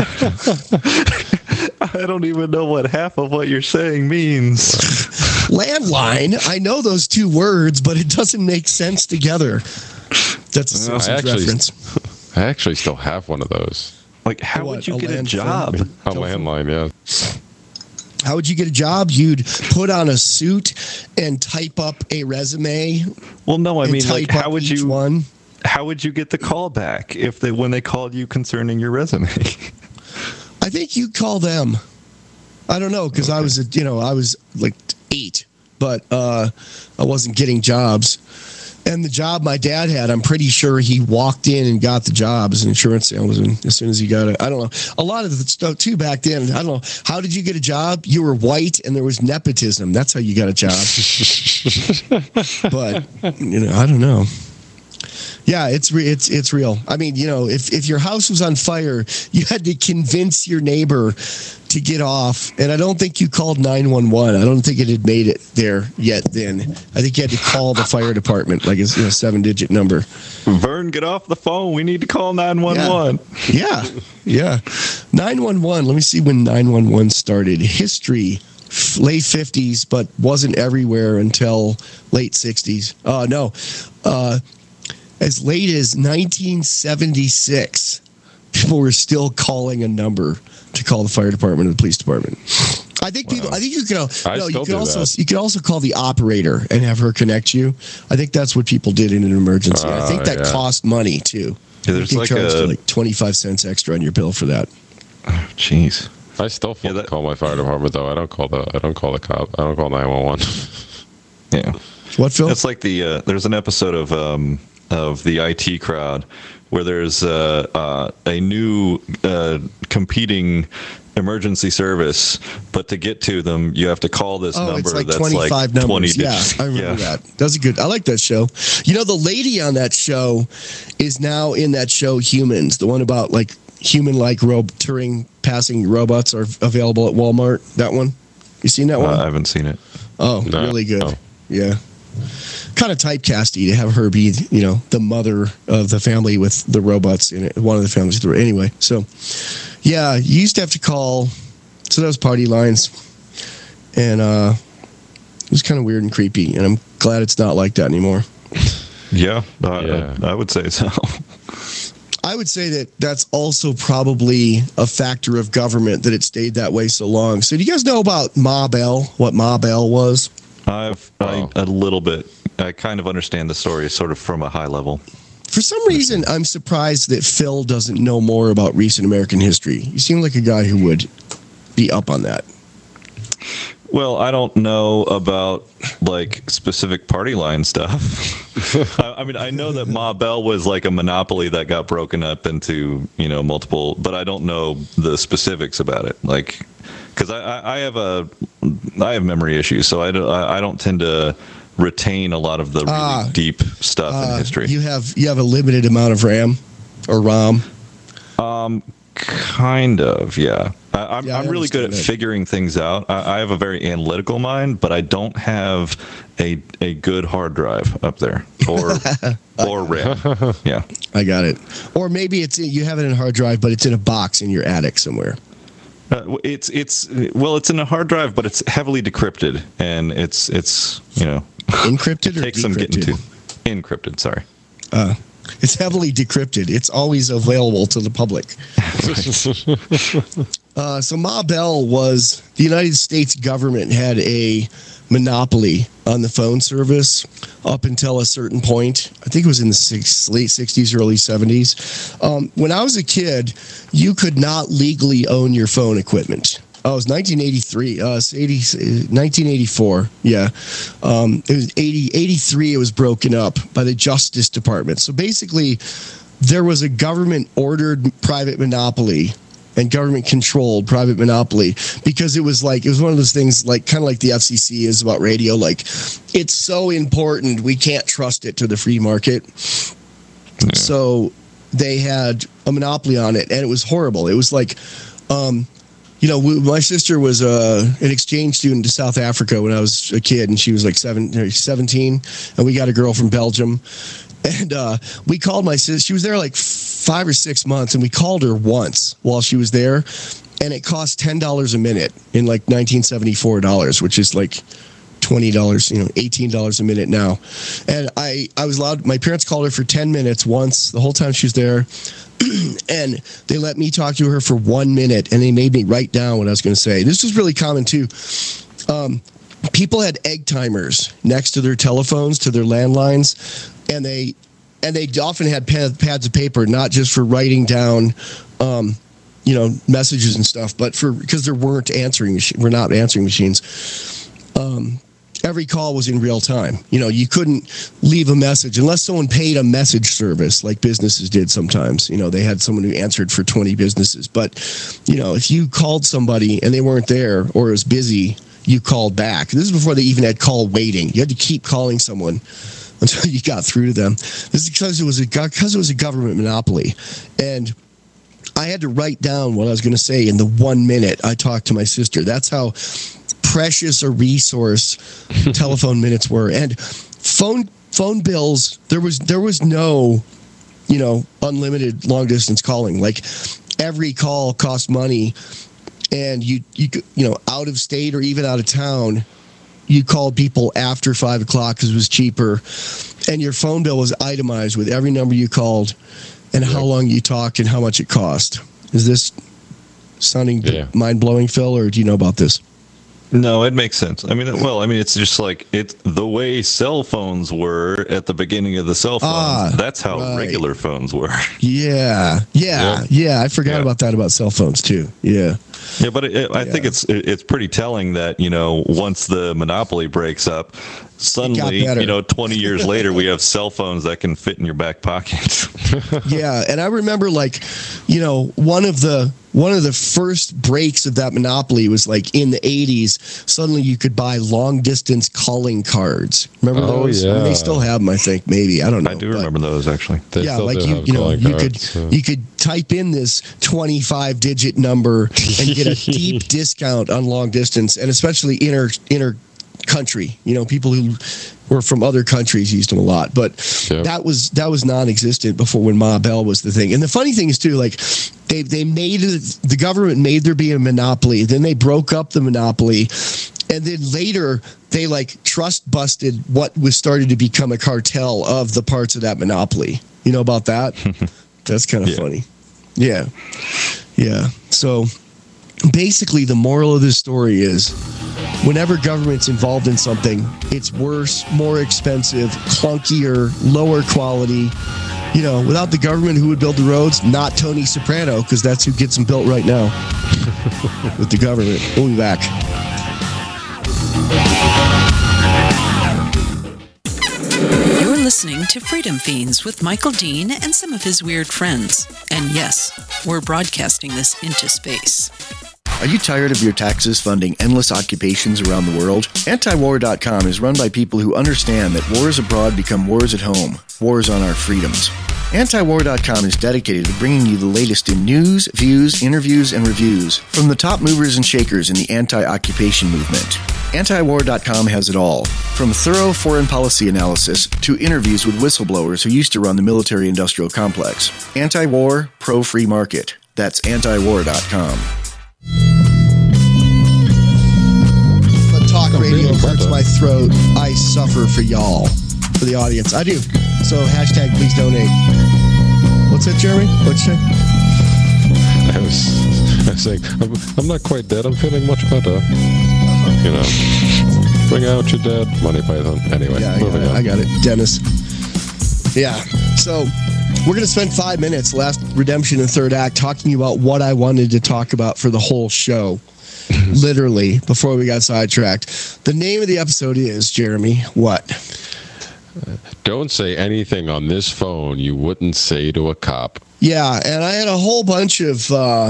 Speaker 3: I don't even know what half of what you're saying means.
Speaker 1: Landline. I know those two words, but it doesn't make sense together. That's a
Speaker 2: I
Speaker 1: Simpsons
Speaker 2: actually,
Speaker 1: reference.
Speaker 2: I actually still have one of those.
Speaker 3: Like, how
Speaker 1: What,
Speaker 3: would you
Speaker 1: a
Speaker 3: get a
Speaker 1: land
Speaker 3: job?
Speaker 1: phone?
Speaker 2: A landline, yeah.
Speaker 1: How would you get a job? You'd put on a suit and type up a resume.
Speaker 3: Well, no, I
Speaker 1: and
Speaker 3: mean,
Speaker 1: type
Speaker 3: like, how
Speaker 1: up
Speaker 3: would
Speaker 1: each
Speaker 3: you
Speaker 1: one.
Speaker 3: how would you get the call back if they when they called you concerning your resume?
Speaker 1: I think you call them. I don't know, because I was, a, you know, I was like eight, but uh, I wasn't getting jobs. And the job my dad had, I'm pretty sure he walked in and got the job as an insurance salesman as soon as he got it. I don't know. A lot of the stuff too back then. I don't know. How did you get a job? You were white and there was nepotism. That's how you got a job. But you know, I don't know. Yeah, it's re- it's it's real. I mean, you know, if if your house was on fire, you had to convince your neighbor to get off, and I don't think you called nine one one. I don't think it had made it there yet. Then I think you had to call the fire department, like it's, you know, seven digit number.
Speaker 3: Vern, get off the phone. We need to call nine one one.
Speaker 1: Yeah, yeah. nine one one. Let me see when nine one one started. History, f- late fifties, but wasn't everywhere until late sixties. Oh, uh, no. Uh, as late as nineteen seventy-six, people were still calling a number to call the fire department or the police department. I think people. I think you could.
Speaker 2: I
Speaker 1: No, you
Speaker 2: still
Speaker 1: could
Speaker 2: do
Speaker 1: also
Speaker 2: that.
Speaker 1: you could also call the operator and have her connect you. I think that's what people did in an emergency. I think
Speaker 2: Uh,
Speaker 1: that
Speaker 2: yeah.
Speaker 1: cost money too.
Speaker 3: Yeah, there's
Speaker 1: they
Speaker 3: like
Speaker 1: charged
Speaker 3: a-
Speaker 1: you like twenty-five cents extra on your bill for that.
Speaker 3: Jeez.
Speaker 2: I still
Speaker 3: Yeah,
Speaker 2: fucking
Speaker 3: that-
Speaker 2: call my fire department though. I don't call the I don't call the cop. I don't call nine one one.
Speaker 3: Yeah.
Speaker 1: What, Phil?
Speaker 3: It's like the uh, there's an episode of um, of the I T Crowd where there's uh, uh, a new uh, competing emergency service, but to get to them, you have to call this
Speaker 1: Oh,
Speaker 3: number
Speaker 1: it's like
Speaker 3: that's
Speaker 1: twenty-five
Speaker 3: like
Speaker 1: numbers.
Speaker 3: twenty
Speaker 1: Yeah,
Speaker 3: digits.
Speaker 1: I remember
Speaker 3: Yeah.
Speaker 1: that. That's a good. I like that show. You know, the lady on that show is now in that show Humans, the one about like human-like ro- Turing passing robots are available at Walmart. That one, you seen that
Speaker 3: Uh,
Speaker 1: one?
Speaker 3: I haven't seen it.
Speaker 1: Oh,
Speaker 2: No,
Speaker 1: really good.
Speaker 2: no.
Speaker 1: Yeah. Kind of typecasty to have her be, you know, the mother of the family with the robots in it. One of the families. Anyway, so yeah, you used to have to call. So those party lines, and uh, it was kind of weird and creepy. And I'm glad it's not like that anymore.
Speaker 3: Yeah, uh,
Speaker 2: Yeah.
Speaker 3: I would say so.
Speaker 1: I would say that that's also probably a factor of government that it stayed that way so long. So do you guys know about Ma Bell, what Ma Bell was?
Speaker 3: I've I, a little bit. I kind of understand the story sort of from a high level.
Speaker 1: For some reason, I'm surprised that Phil doesn't know more about recent American history. You seem like a guy who would be up on that.
Speaker 3: Well, I don't know about like specific party line stuff. I, I mean, I know that Ma Bell was like a monopoly that got broken up into, you know, multiple, but I don't know the specifics about it. Like, because I, I have a, I have memory issues, so I don't, I don't tend to retain a lot of the really uh, deep stuff uh, in history.
Speaker 1: You have you have a limited amount of RAM or ROM.
Speaker 3: Um, kind of, yeah. I, I'm
Speaker 1: yeah,
Speaker 3: I'm really good at
Speaker 1: it.
Speaker 3: figuring things out. I, I have a very analytical mind, but I don't have a a good hard drive up there or or RAM. Yeah,
Speaker 1: I got it. Or maybe it's you have it in a hard drive, but it's in a box in your attic somewhere.
Speaker 3: Uh, it's it's well, it's in a hard drive, but it's heavily decrypted, and it's it's you know
Speaker 1: encrypted
Speaker 3: it
Speaker 1: or
Speaker 3: takes
Speaker 1: decrypted?
Speaker 3: some getting to. Encrypted, sorry.
Speaker 1: Uh, it's heavily decrypted. It's always available to the public. uh, so Ma Bell was the United States government had a monopoly on the phone service up until a certain point. I think it was in the six, late sixties, early seventies. Um, when I was a kid, you could not legally own your phone equipment. Oh, it was nineteen eighty-three. Uh, it's eighty, nineteen eighty-four. Yeah. Um, it was eighty, eighty-three. It was broken up by the Justice Department. So basically, there was a government-ordered private monopoly and government-controlled private monopoly because it was like it was one of those things like kind of like the F C C is about radio. Like, it's so important we can't trust it to the free market. Yeah. So they had a monopoly on it, and it was horrible. It was like. Um, You know, my sister was uh, an exchange student to South Africa when I was a kid, and she was like seven, seventeen, and we got a girl from Belgium. And uh, we called my sister. She was there like five or six months, and we called her once while she was there, and it cost ten dollars a minute in like nineteen seventy-four dollars, which is like twenty dollars, you know, eighteen dollars a minute now. And I, I was allowed, my parents called her for ten minutes once, the whole time she was there. And they let me talk to her for one minute, and they made me write down what I was going to say. This is really common, too. Um, people had egg timers next to their telephones, to their landlines, and they and they often had pad, pads of paper, not just for writing down, um, you know, messages and stuff, but for because there weren't answering machines, we're not answering machines. Um, Every call was in real time. You know, you couldn't leave a message unless someone paid a message service like businesses did sometimes. You know, they had someone who answered for twenty businesses. But, you know, if you called somebody and they weren't there or it was busy, you called back. This is before they even had call waiting. You had to keep calling someone until you got through to them. This is because it was a, because it was a government monopoly. And I had to write down what I was going to say in the one minute I talked to my sister. That's how precious a resource telephone minutes were. And phone phone bills, there was there was no, you know, unlimited long distance calling. Like every call cost money, and you you you know, out of state or even out of town, you called people after five o'clock because it was cheaper, and your phone bill was itemized with every number you called and how long you talked and how much it cost. Is this sounding yeah. mind blowing, Phil, or do you know about this?
Speaker 3: No, it makes sense. I mean, well, I mean, it's just like it's the way cell phones were at the beginning of the cell phones. Ah, that's how right. regular phones were.
Speaker 1: Yeah, yeah, yep. yeah. I forgot yeah. about that about cell phones too. Yeah,
Speaker 3: yeah, but it, it, I yeah. think it's it, it's pretty telling that, you know, once the monopoly breaks up, suddenly, you know, twenty years later, we have cell phones that can fit in your back pocket.
Speaker 1: Yeah, and I remember, like, you know, one of the one of the first breaks of that monopoly was like in the eighties. Suddenly, you could buy long distance calling cards. Remember
Speaker 2: oh,
Speaker 1: those?
Speaker 2: Yeah.
Speaker 1: I mean, they still have them, I think. Maybe I don't know.
Speaker 3: I do but, remember those actually.
Speaker 2: They
Speaker 1: yeah, like you, you know, you cards, could yeah. you could type in this twenty-five digit number and get a deep discount on long distance, and especially inter inter. country, you know, people who were from other countries used them a lot, but yep. that was that was non-existent before when Ma Bell was the thing. And the funny thing is too, like they they made it, the government made there be a monopoly, then they broke up the monopoly, and then later they like trust busted what was started to become a cartel of the parts of that monopoly. You know about that? That's kind of
Speaker 3: Yeah.
Speaker 1: funny. Yeah. Yeah. So basically, the moral of this story is whenever government's involved in something, it's worse, more expensive, clunkier, lower quality. You know, without the government, who would build the roads? Not Tony Soprano, because that's who gets them built right now with the government. We'll be back.
Speaker 4: You're listening to Freedom Fiends with Michael Dean and some of his weird friends. And yes, we're broadcasting this into space.
Speaker 7: Are you tired of your taxes funding endless occupations around the world? anti war dot com is run by people who understand that wars abroad become wars at home, wars on our freedoms. anti war dot com is dedicated to bringing you the latest in news, views, interviews, and reviews from the top movers and shakers in the anti-occupation movement. anti war dot com has it all, from thorough foreign policy analysis to interviews with whistleblowers who used to run the military-industrial complex. Anti-war, pro-free market. That's anti war dot com.
Speaker 1: The talk radio hurts my throat. I suffer for y'all, for the audience. I do. So hashtag please donate. What's that, Jeremy? What'd you say?
Speaker 2: I was, I was saying, I'm, I'm not quite dead. I'm feeling much better. You know, bring out your dead. Monty Python. Anyway,
Speaker 1: Yeah, I got,
Speaker 2: moving
Speaker 1: it.
Speaker 2: on.
Speaker 1: I got it. Dennis. Yeah. So we're going to spend five minutes, last redemption and third act, talking about what I wanted to talk about for the whole show. Literally, before we got sidetracked. The name of the episode is, Jeremy, what?
Speaker 2: Don't say anything on this phone you wouldn't say to a cop.
Speaker 1: Yeah, and I had a whole bunch of uh,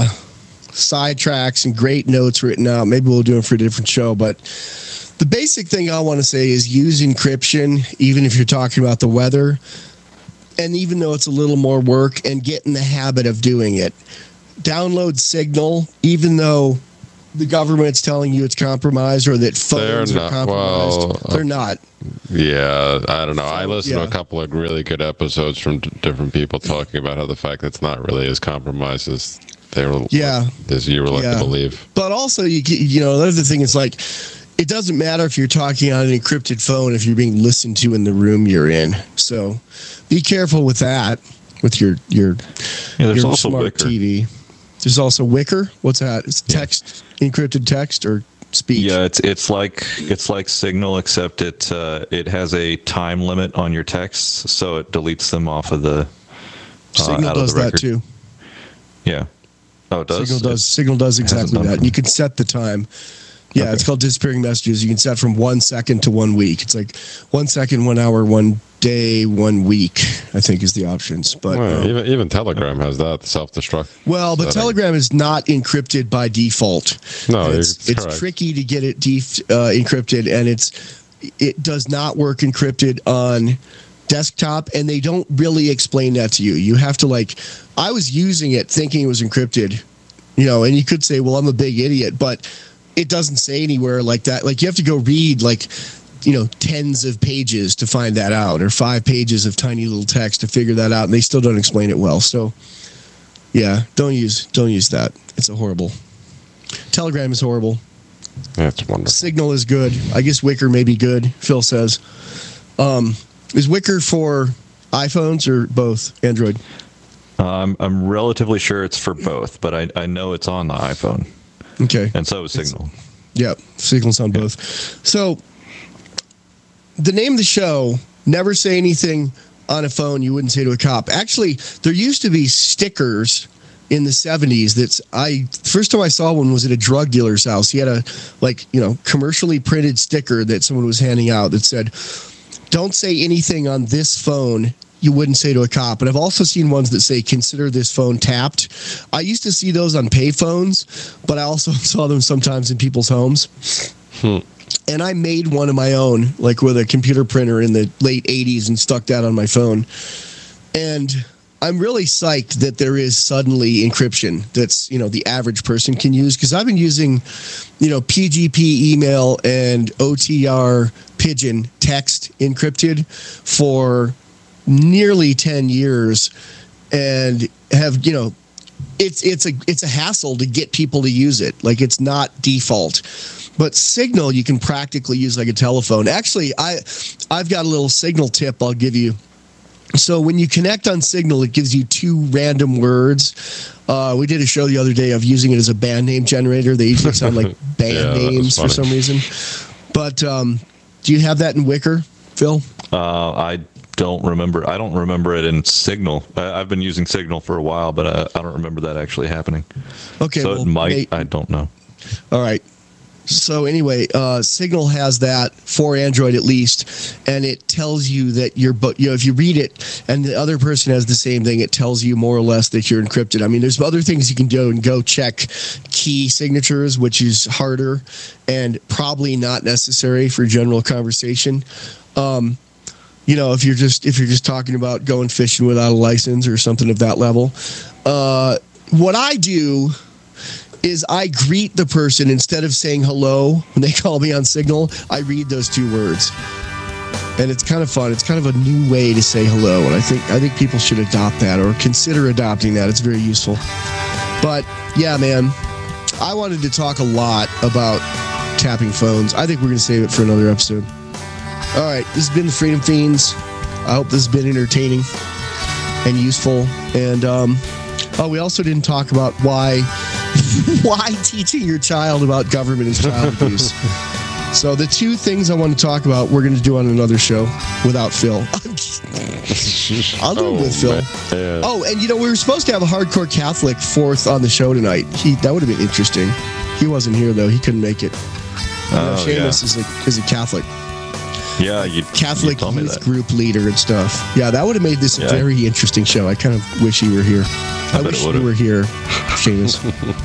Speaker 1: sidetracks and great notes written out. Maybe we'll do them for a different show, but the basic thing I want to say is use encryption, even if you're talking about the weather, and even though it's a little more work, and get in the habit of doing it. Download Signal, even though the government's telling you it's compromised or that phones
Speaker 2: They're
Speaker 1: are
Speaker 2: not-
Speaker 1: compromised.
Speaker 2: well,
Speaker 1: They're not.
Speaker 2: Yeah, I don't know. I listened
Speaker 1: yeah.
Speaker 2: to a couple of really good episodes from d- different people talking about how the fact that it's not really as compromised as they were,
Speaker 1: Yeah.
Speaker 2: as you were led
Speaker 1: Yeah.
Speaker 2: to believe.
Speaker 1: But also, you you know, another thing is like, it doesn't matter if you're talking on an encrypted phone if you're being listened to in the room you're in. So be careful with that, with your your,
Speaker 3: Yeah, there's
Speaker 1: your
Speaker 3: also
Speaker 1: smart
Speaker 3: Wicker.
Speaker 1: T V. There's also Wicker. What's that? It's text, encrypted text or speech.
Speaker 3: Yeah, it's it's like it's like Signal, except it uh, it has a time limit on your texts, so it deletes them off of the. Uh,
Speaker 1: Signal
Speaker 3: out
Speaker 1: does
Speaker 3: of the
Speaker 1: that
Speaker 3: record.
Speaker 1: too.
Speaker 3: Yeah. Oh, it does.
Speaker 1: Signal does.
Speaker 3: It-
Speaker 1: Signal does
Speaker 3: hasn't
Speaker 1: exactly
Speaker 3: done
Speaker 1: that.
Speaker 3: it.
Speaker 1: You can set the time. Yeah,
Speaker 3: Okay.
Speaker 1: it's called disappearing messages. You can set from one second to one week. It's like one second, one hour, one day, one week, I think is the options. But
Speaker 2: Well,
Speaker 1: uh,
Speaker 2: even even Telegram has that self-destruct.
Speaker 1: well, but
Speaker 2: setting.
Speaker 1: Telegram is not encrypted by default.
Speaker 2: No,
Speaker 1: it's
Speaker 2: it's
Speaker 1: it's
Speaker 2: correct.
Speaker 1: tricky to get it def, uh, encrypted, and it's it does not work encrypted on desktop, and they don't really explain that to you. You have to like, I was using it thinking it was encrypted, you know, and you could say, well, I'm a big idiot, but it doesn't say anywhere like that. Like, you have to go read like, you know, tens of pages to find that out, or five pages of tiny little text to figure that out, and they still don't explain it well. So yeah, don't use don't use that. It's a horrible. Telegram is horrible.
Speaker 2: That's wonderful.
Speaker 1: Signal is good. I guess Wicker may be good, Phil says. Um, is Wicker for iPhones or both? Android?
Speaker 3: Um, I'm relatively sure it's for both, but I, I know it's on the iPhone,
Speaker 1: Okay.
Speaker 3: and so is Signal.
Speaker 1: Yep. Signal's on both. So the name of the show, never say anything on a phone you wouldn't say to a cop. Actually, there used to be stickers in the seventies that's I first time I saw one was at a drug dealer's house. He had a like, you know, commercially printed sticker that someone was handing out that said, "Don't say anything on this phone you wouldn't say to a cop." And I've also seen ones that say, "Consider this phone tapped." I used to see those on pay phones, but I also saw them sometimes in people's homes.
Speaker 2: Hmm.
Speaker 1: And I made one of my own, like with a computer printer in the late eighties, and stuck that on my phone. And I'm really psyched that there is suddenly encryption that's, you know, the average person can use, because I've been using, you know, P G P email and O T R Pigeon text encrypted for nearly ten years, and have, you know, it's it's a it's a hassle to get people to use it. Like, it's not default. But Signal you can practically use like a telephone. Actually, I I've got a little Signal tip I'll give you. So when you connect on Signal, it gives you two random words. Uh, we did a show the other day of using it as a band name generator. They usually sound like band
Speaker 3: Yeah,
Speaker 1: names for some reason. But um, do you have that in Wicker, Phil?
Speaker 3: Uh, I don't remember. I don't remember it in Signal. I, I've been using Signal for a while, but I, I don't remember that actually happening.
Speaker 1: Okay,
Speaker 3: so
Speaker 1: well,
Speaker 3: it might.
Speaker 1: may-
Speaker 3: I don't know.
Speaker 1: All right. So anyway, uh, Signal has that for Android at least, and it tells you that you're, but you know, if you read it and the other person has the same thing, it tells you more or less that you're encrypted. I mean, there's other things you can do and go check key signatures, which is harder and probably not necessary for general conversation. Um, you know, if you're just if you're just talking about going fishing without a license or something of that level, uh, what I do is I greet the person instead of saying hello when they call me on Signal. I read those two words, and it's kind of fun. It's kind of a new way to say hello, and I think I think people should adopt that or consider adopting that. It's very useful. But yeah, man, I wanted to talk a lot about tapping phones. I think we're going to save it for another episode. All right, this has been the Freedom Fiends. I hope this has been entertaining and useful. And um, oh, we also didn't talk about why. Why teaching your child about government is child abuse? So the two things I want to talk about, we're going to do on another show without Phil. I'll do
Speaker 2: Oh,
Speaker 1: it with Phil.
Speaker 2: man.
Speaker 1: Oh, and you know, we were supposed to have a hardcore Catholic fourth on the show tonight. He that would have been interesting. He wasn't here though. He couldn't make it. You know,
Speaker 3: Oh,
Speaker 1: Seamus is a is a Catholic.
Speaker 3: Yeah, you
Speaker 1: Catholic
Speaker 3: you told me
Speaker 1: youth
Speaker 3: that.
Speaker 1: group leader and stuff. Yeah, that would have made this a
Speaker 3: Yeah.
Speaker 1: very interesting show. I kind of wish you were here. I,
Speaker 3: bet
Speaker 1: wish
Speaker 3: it
Speaker 1: you
Speaker 3: would've.
Speaker 1: were here, Seamus.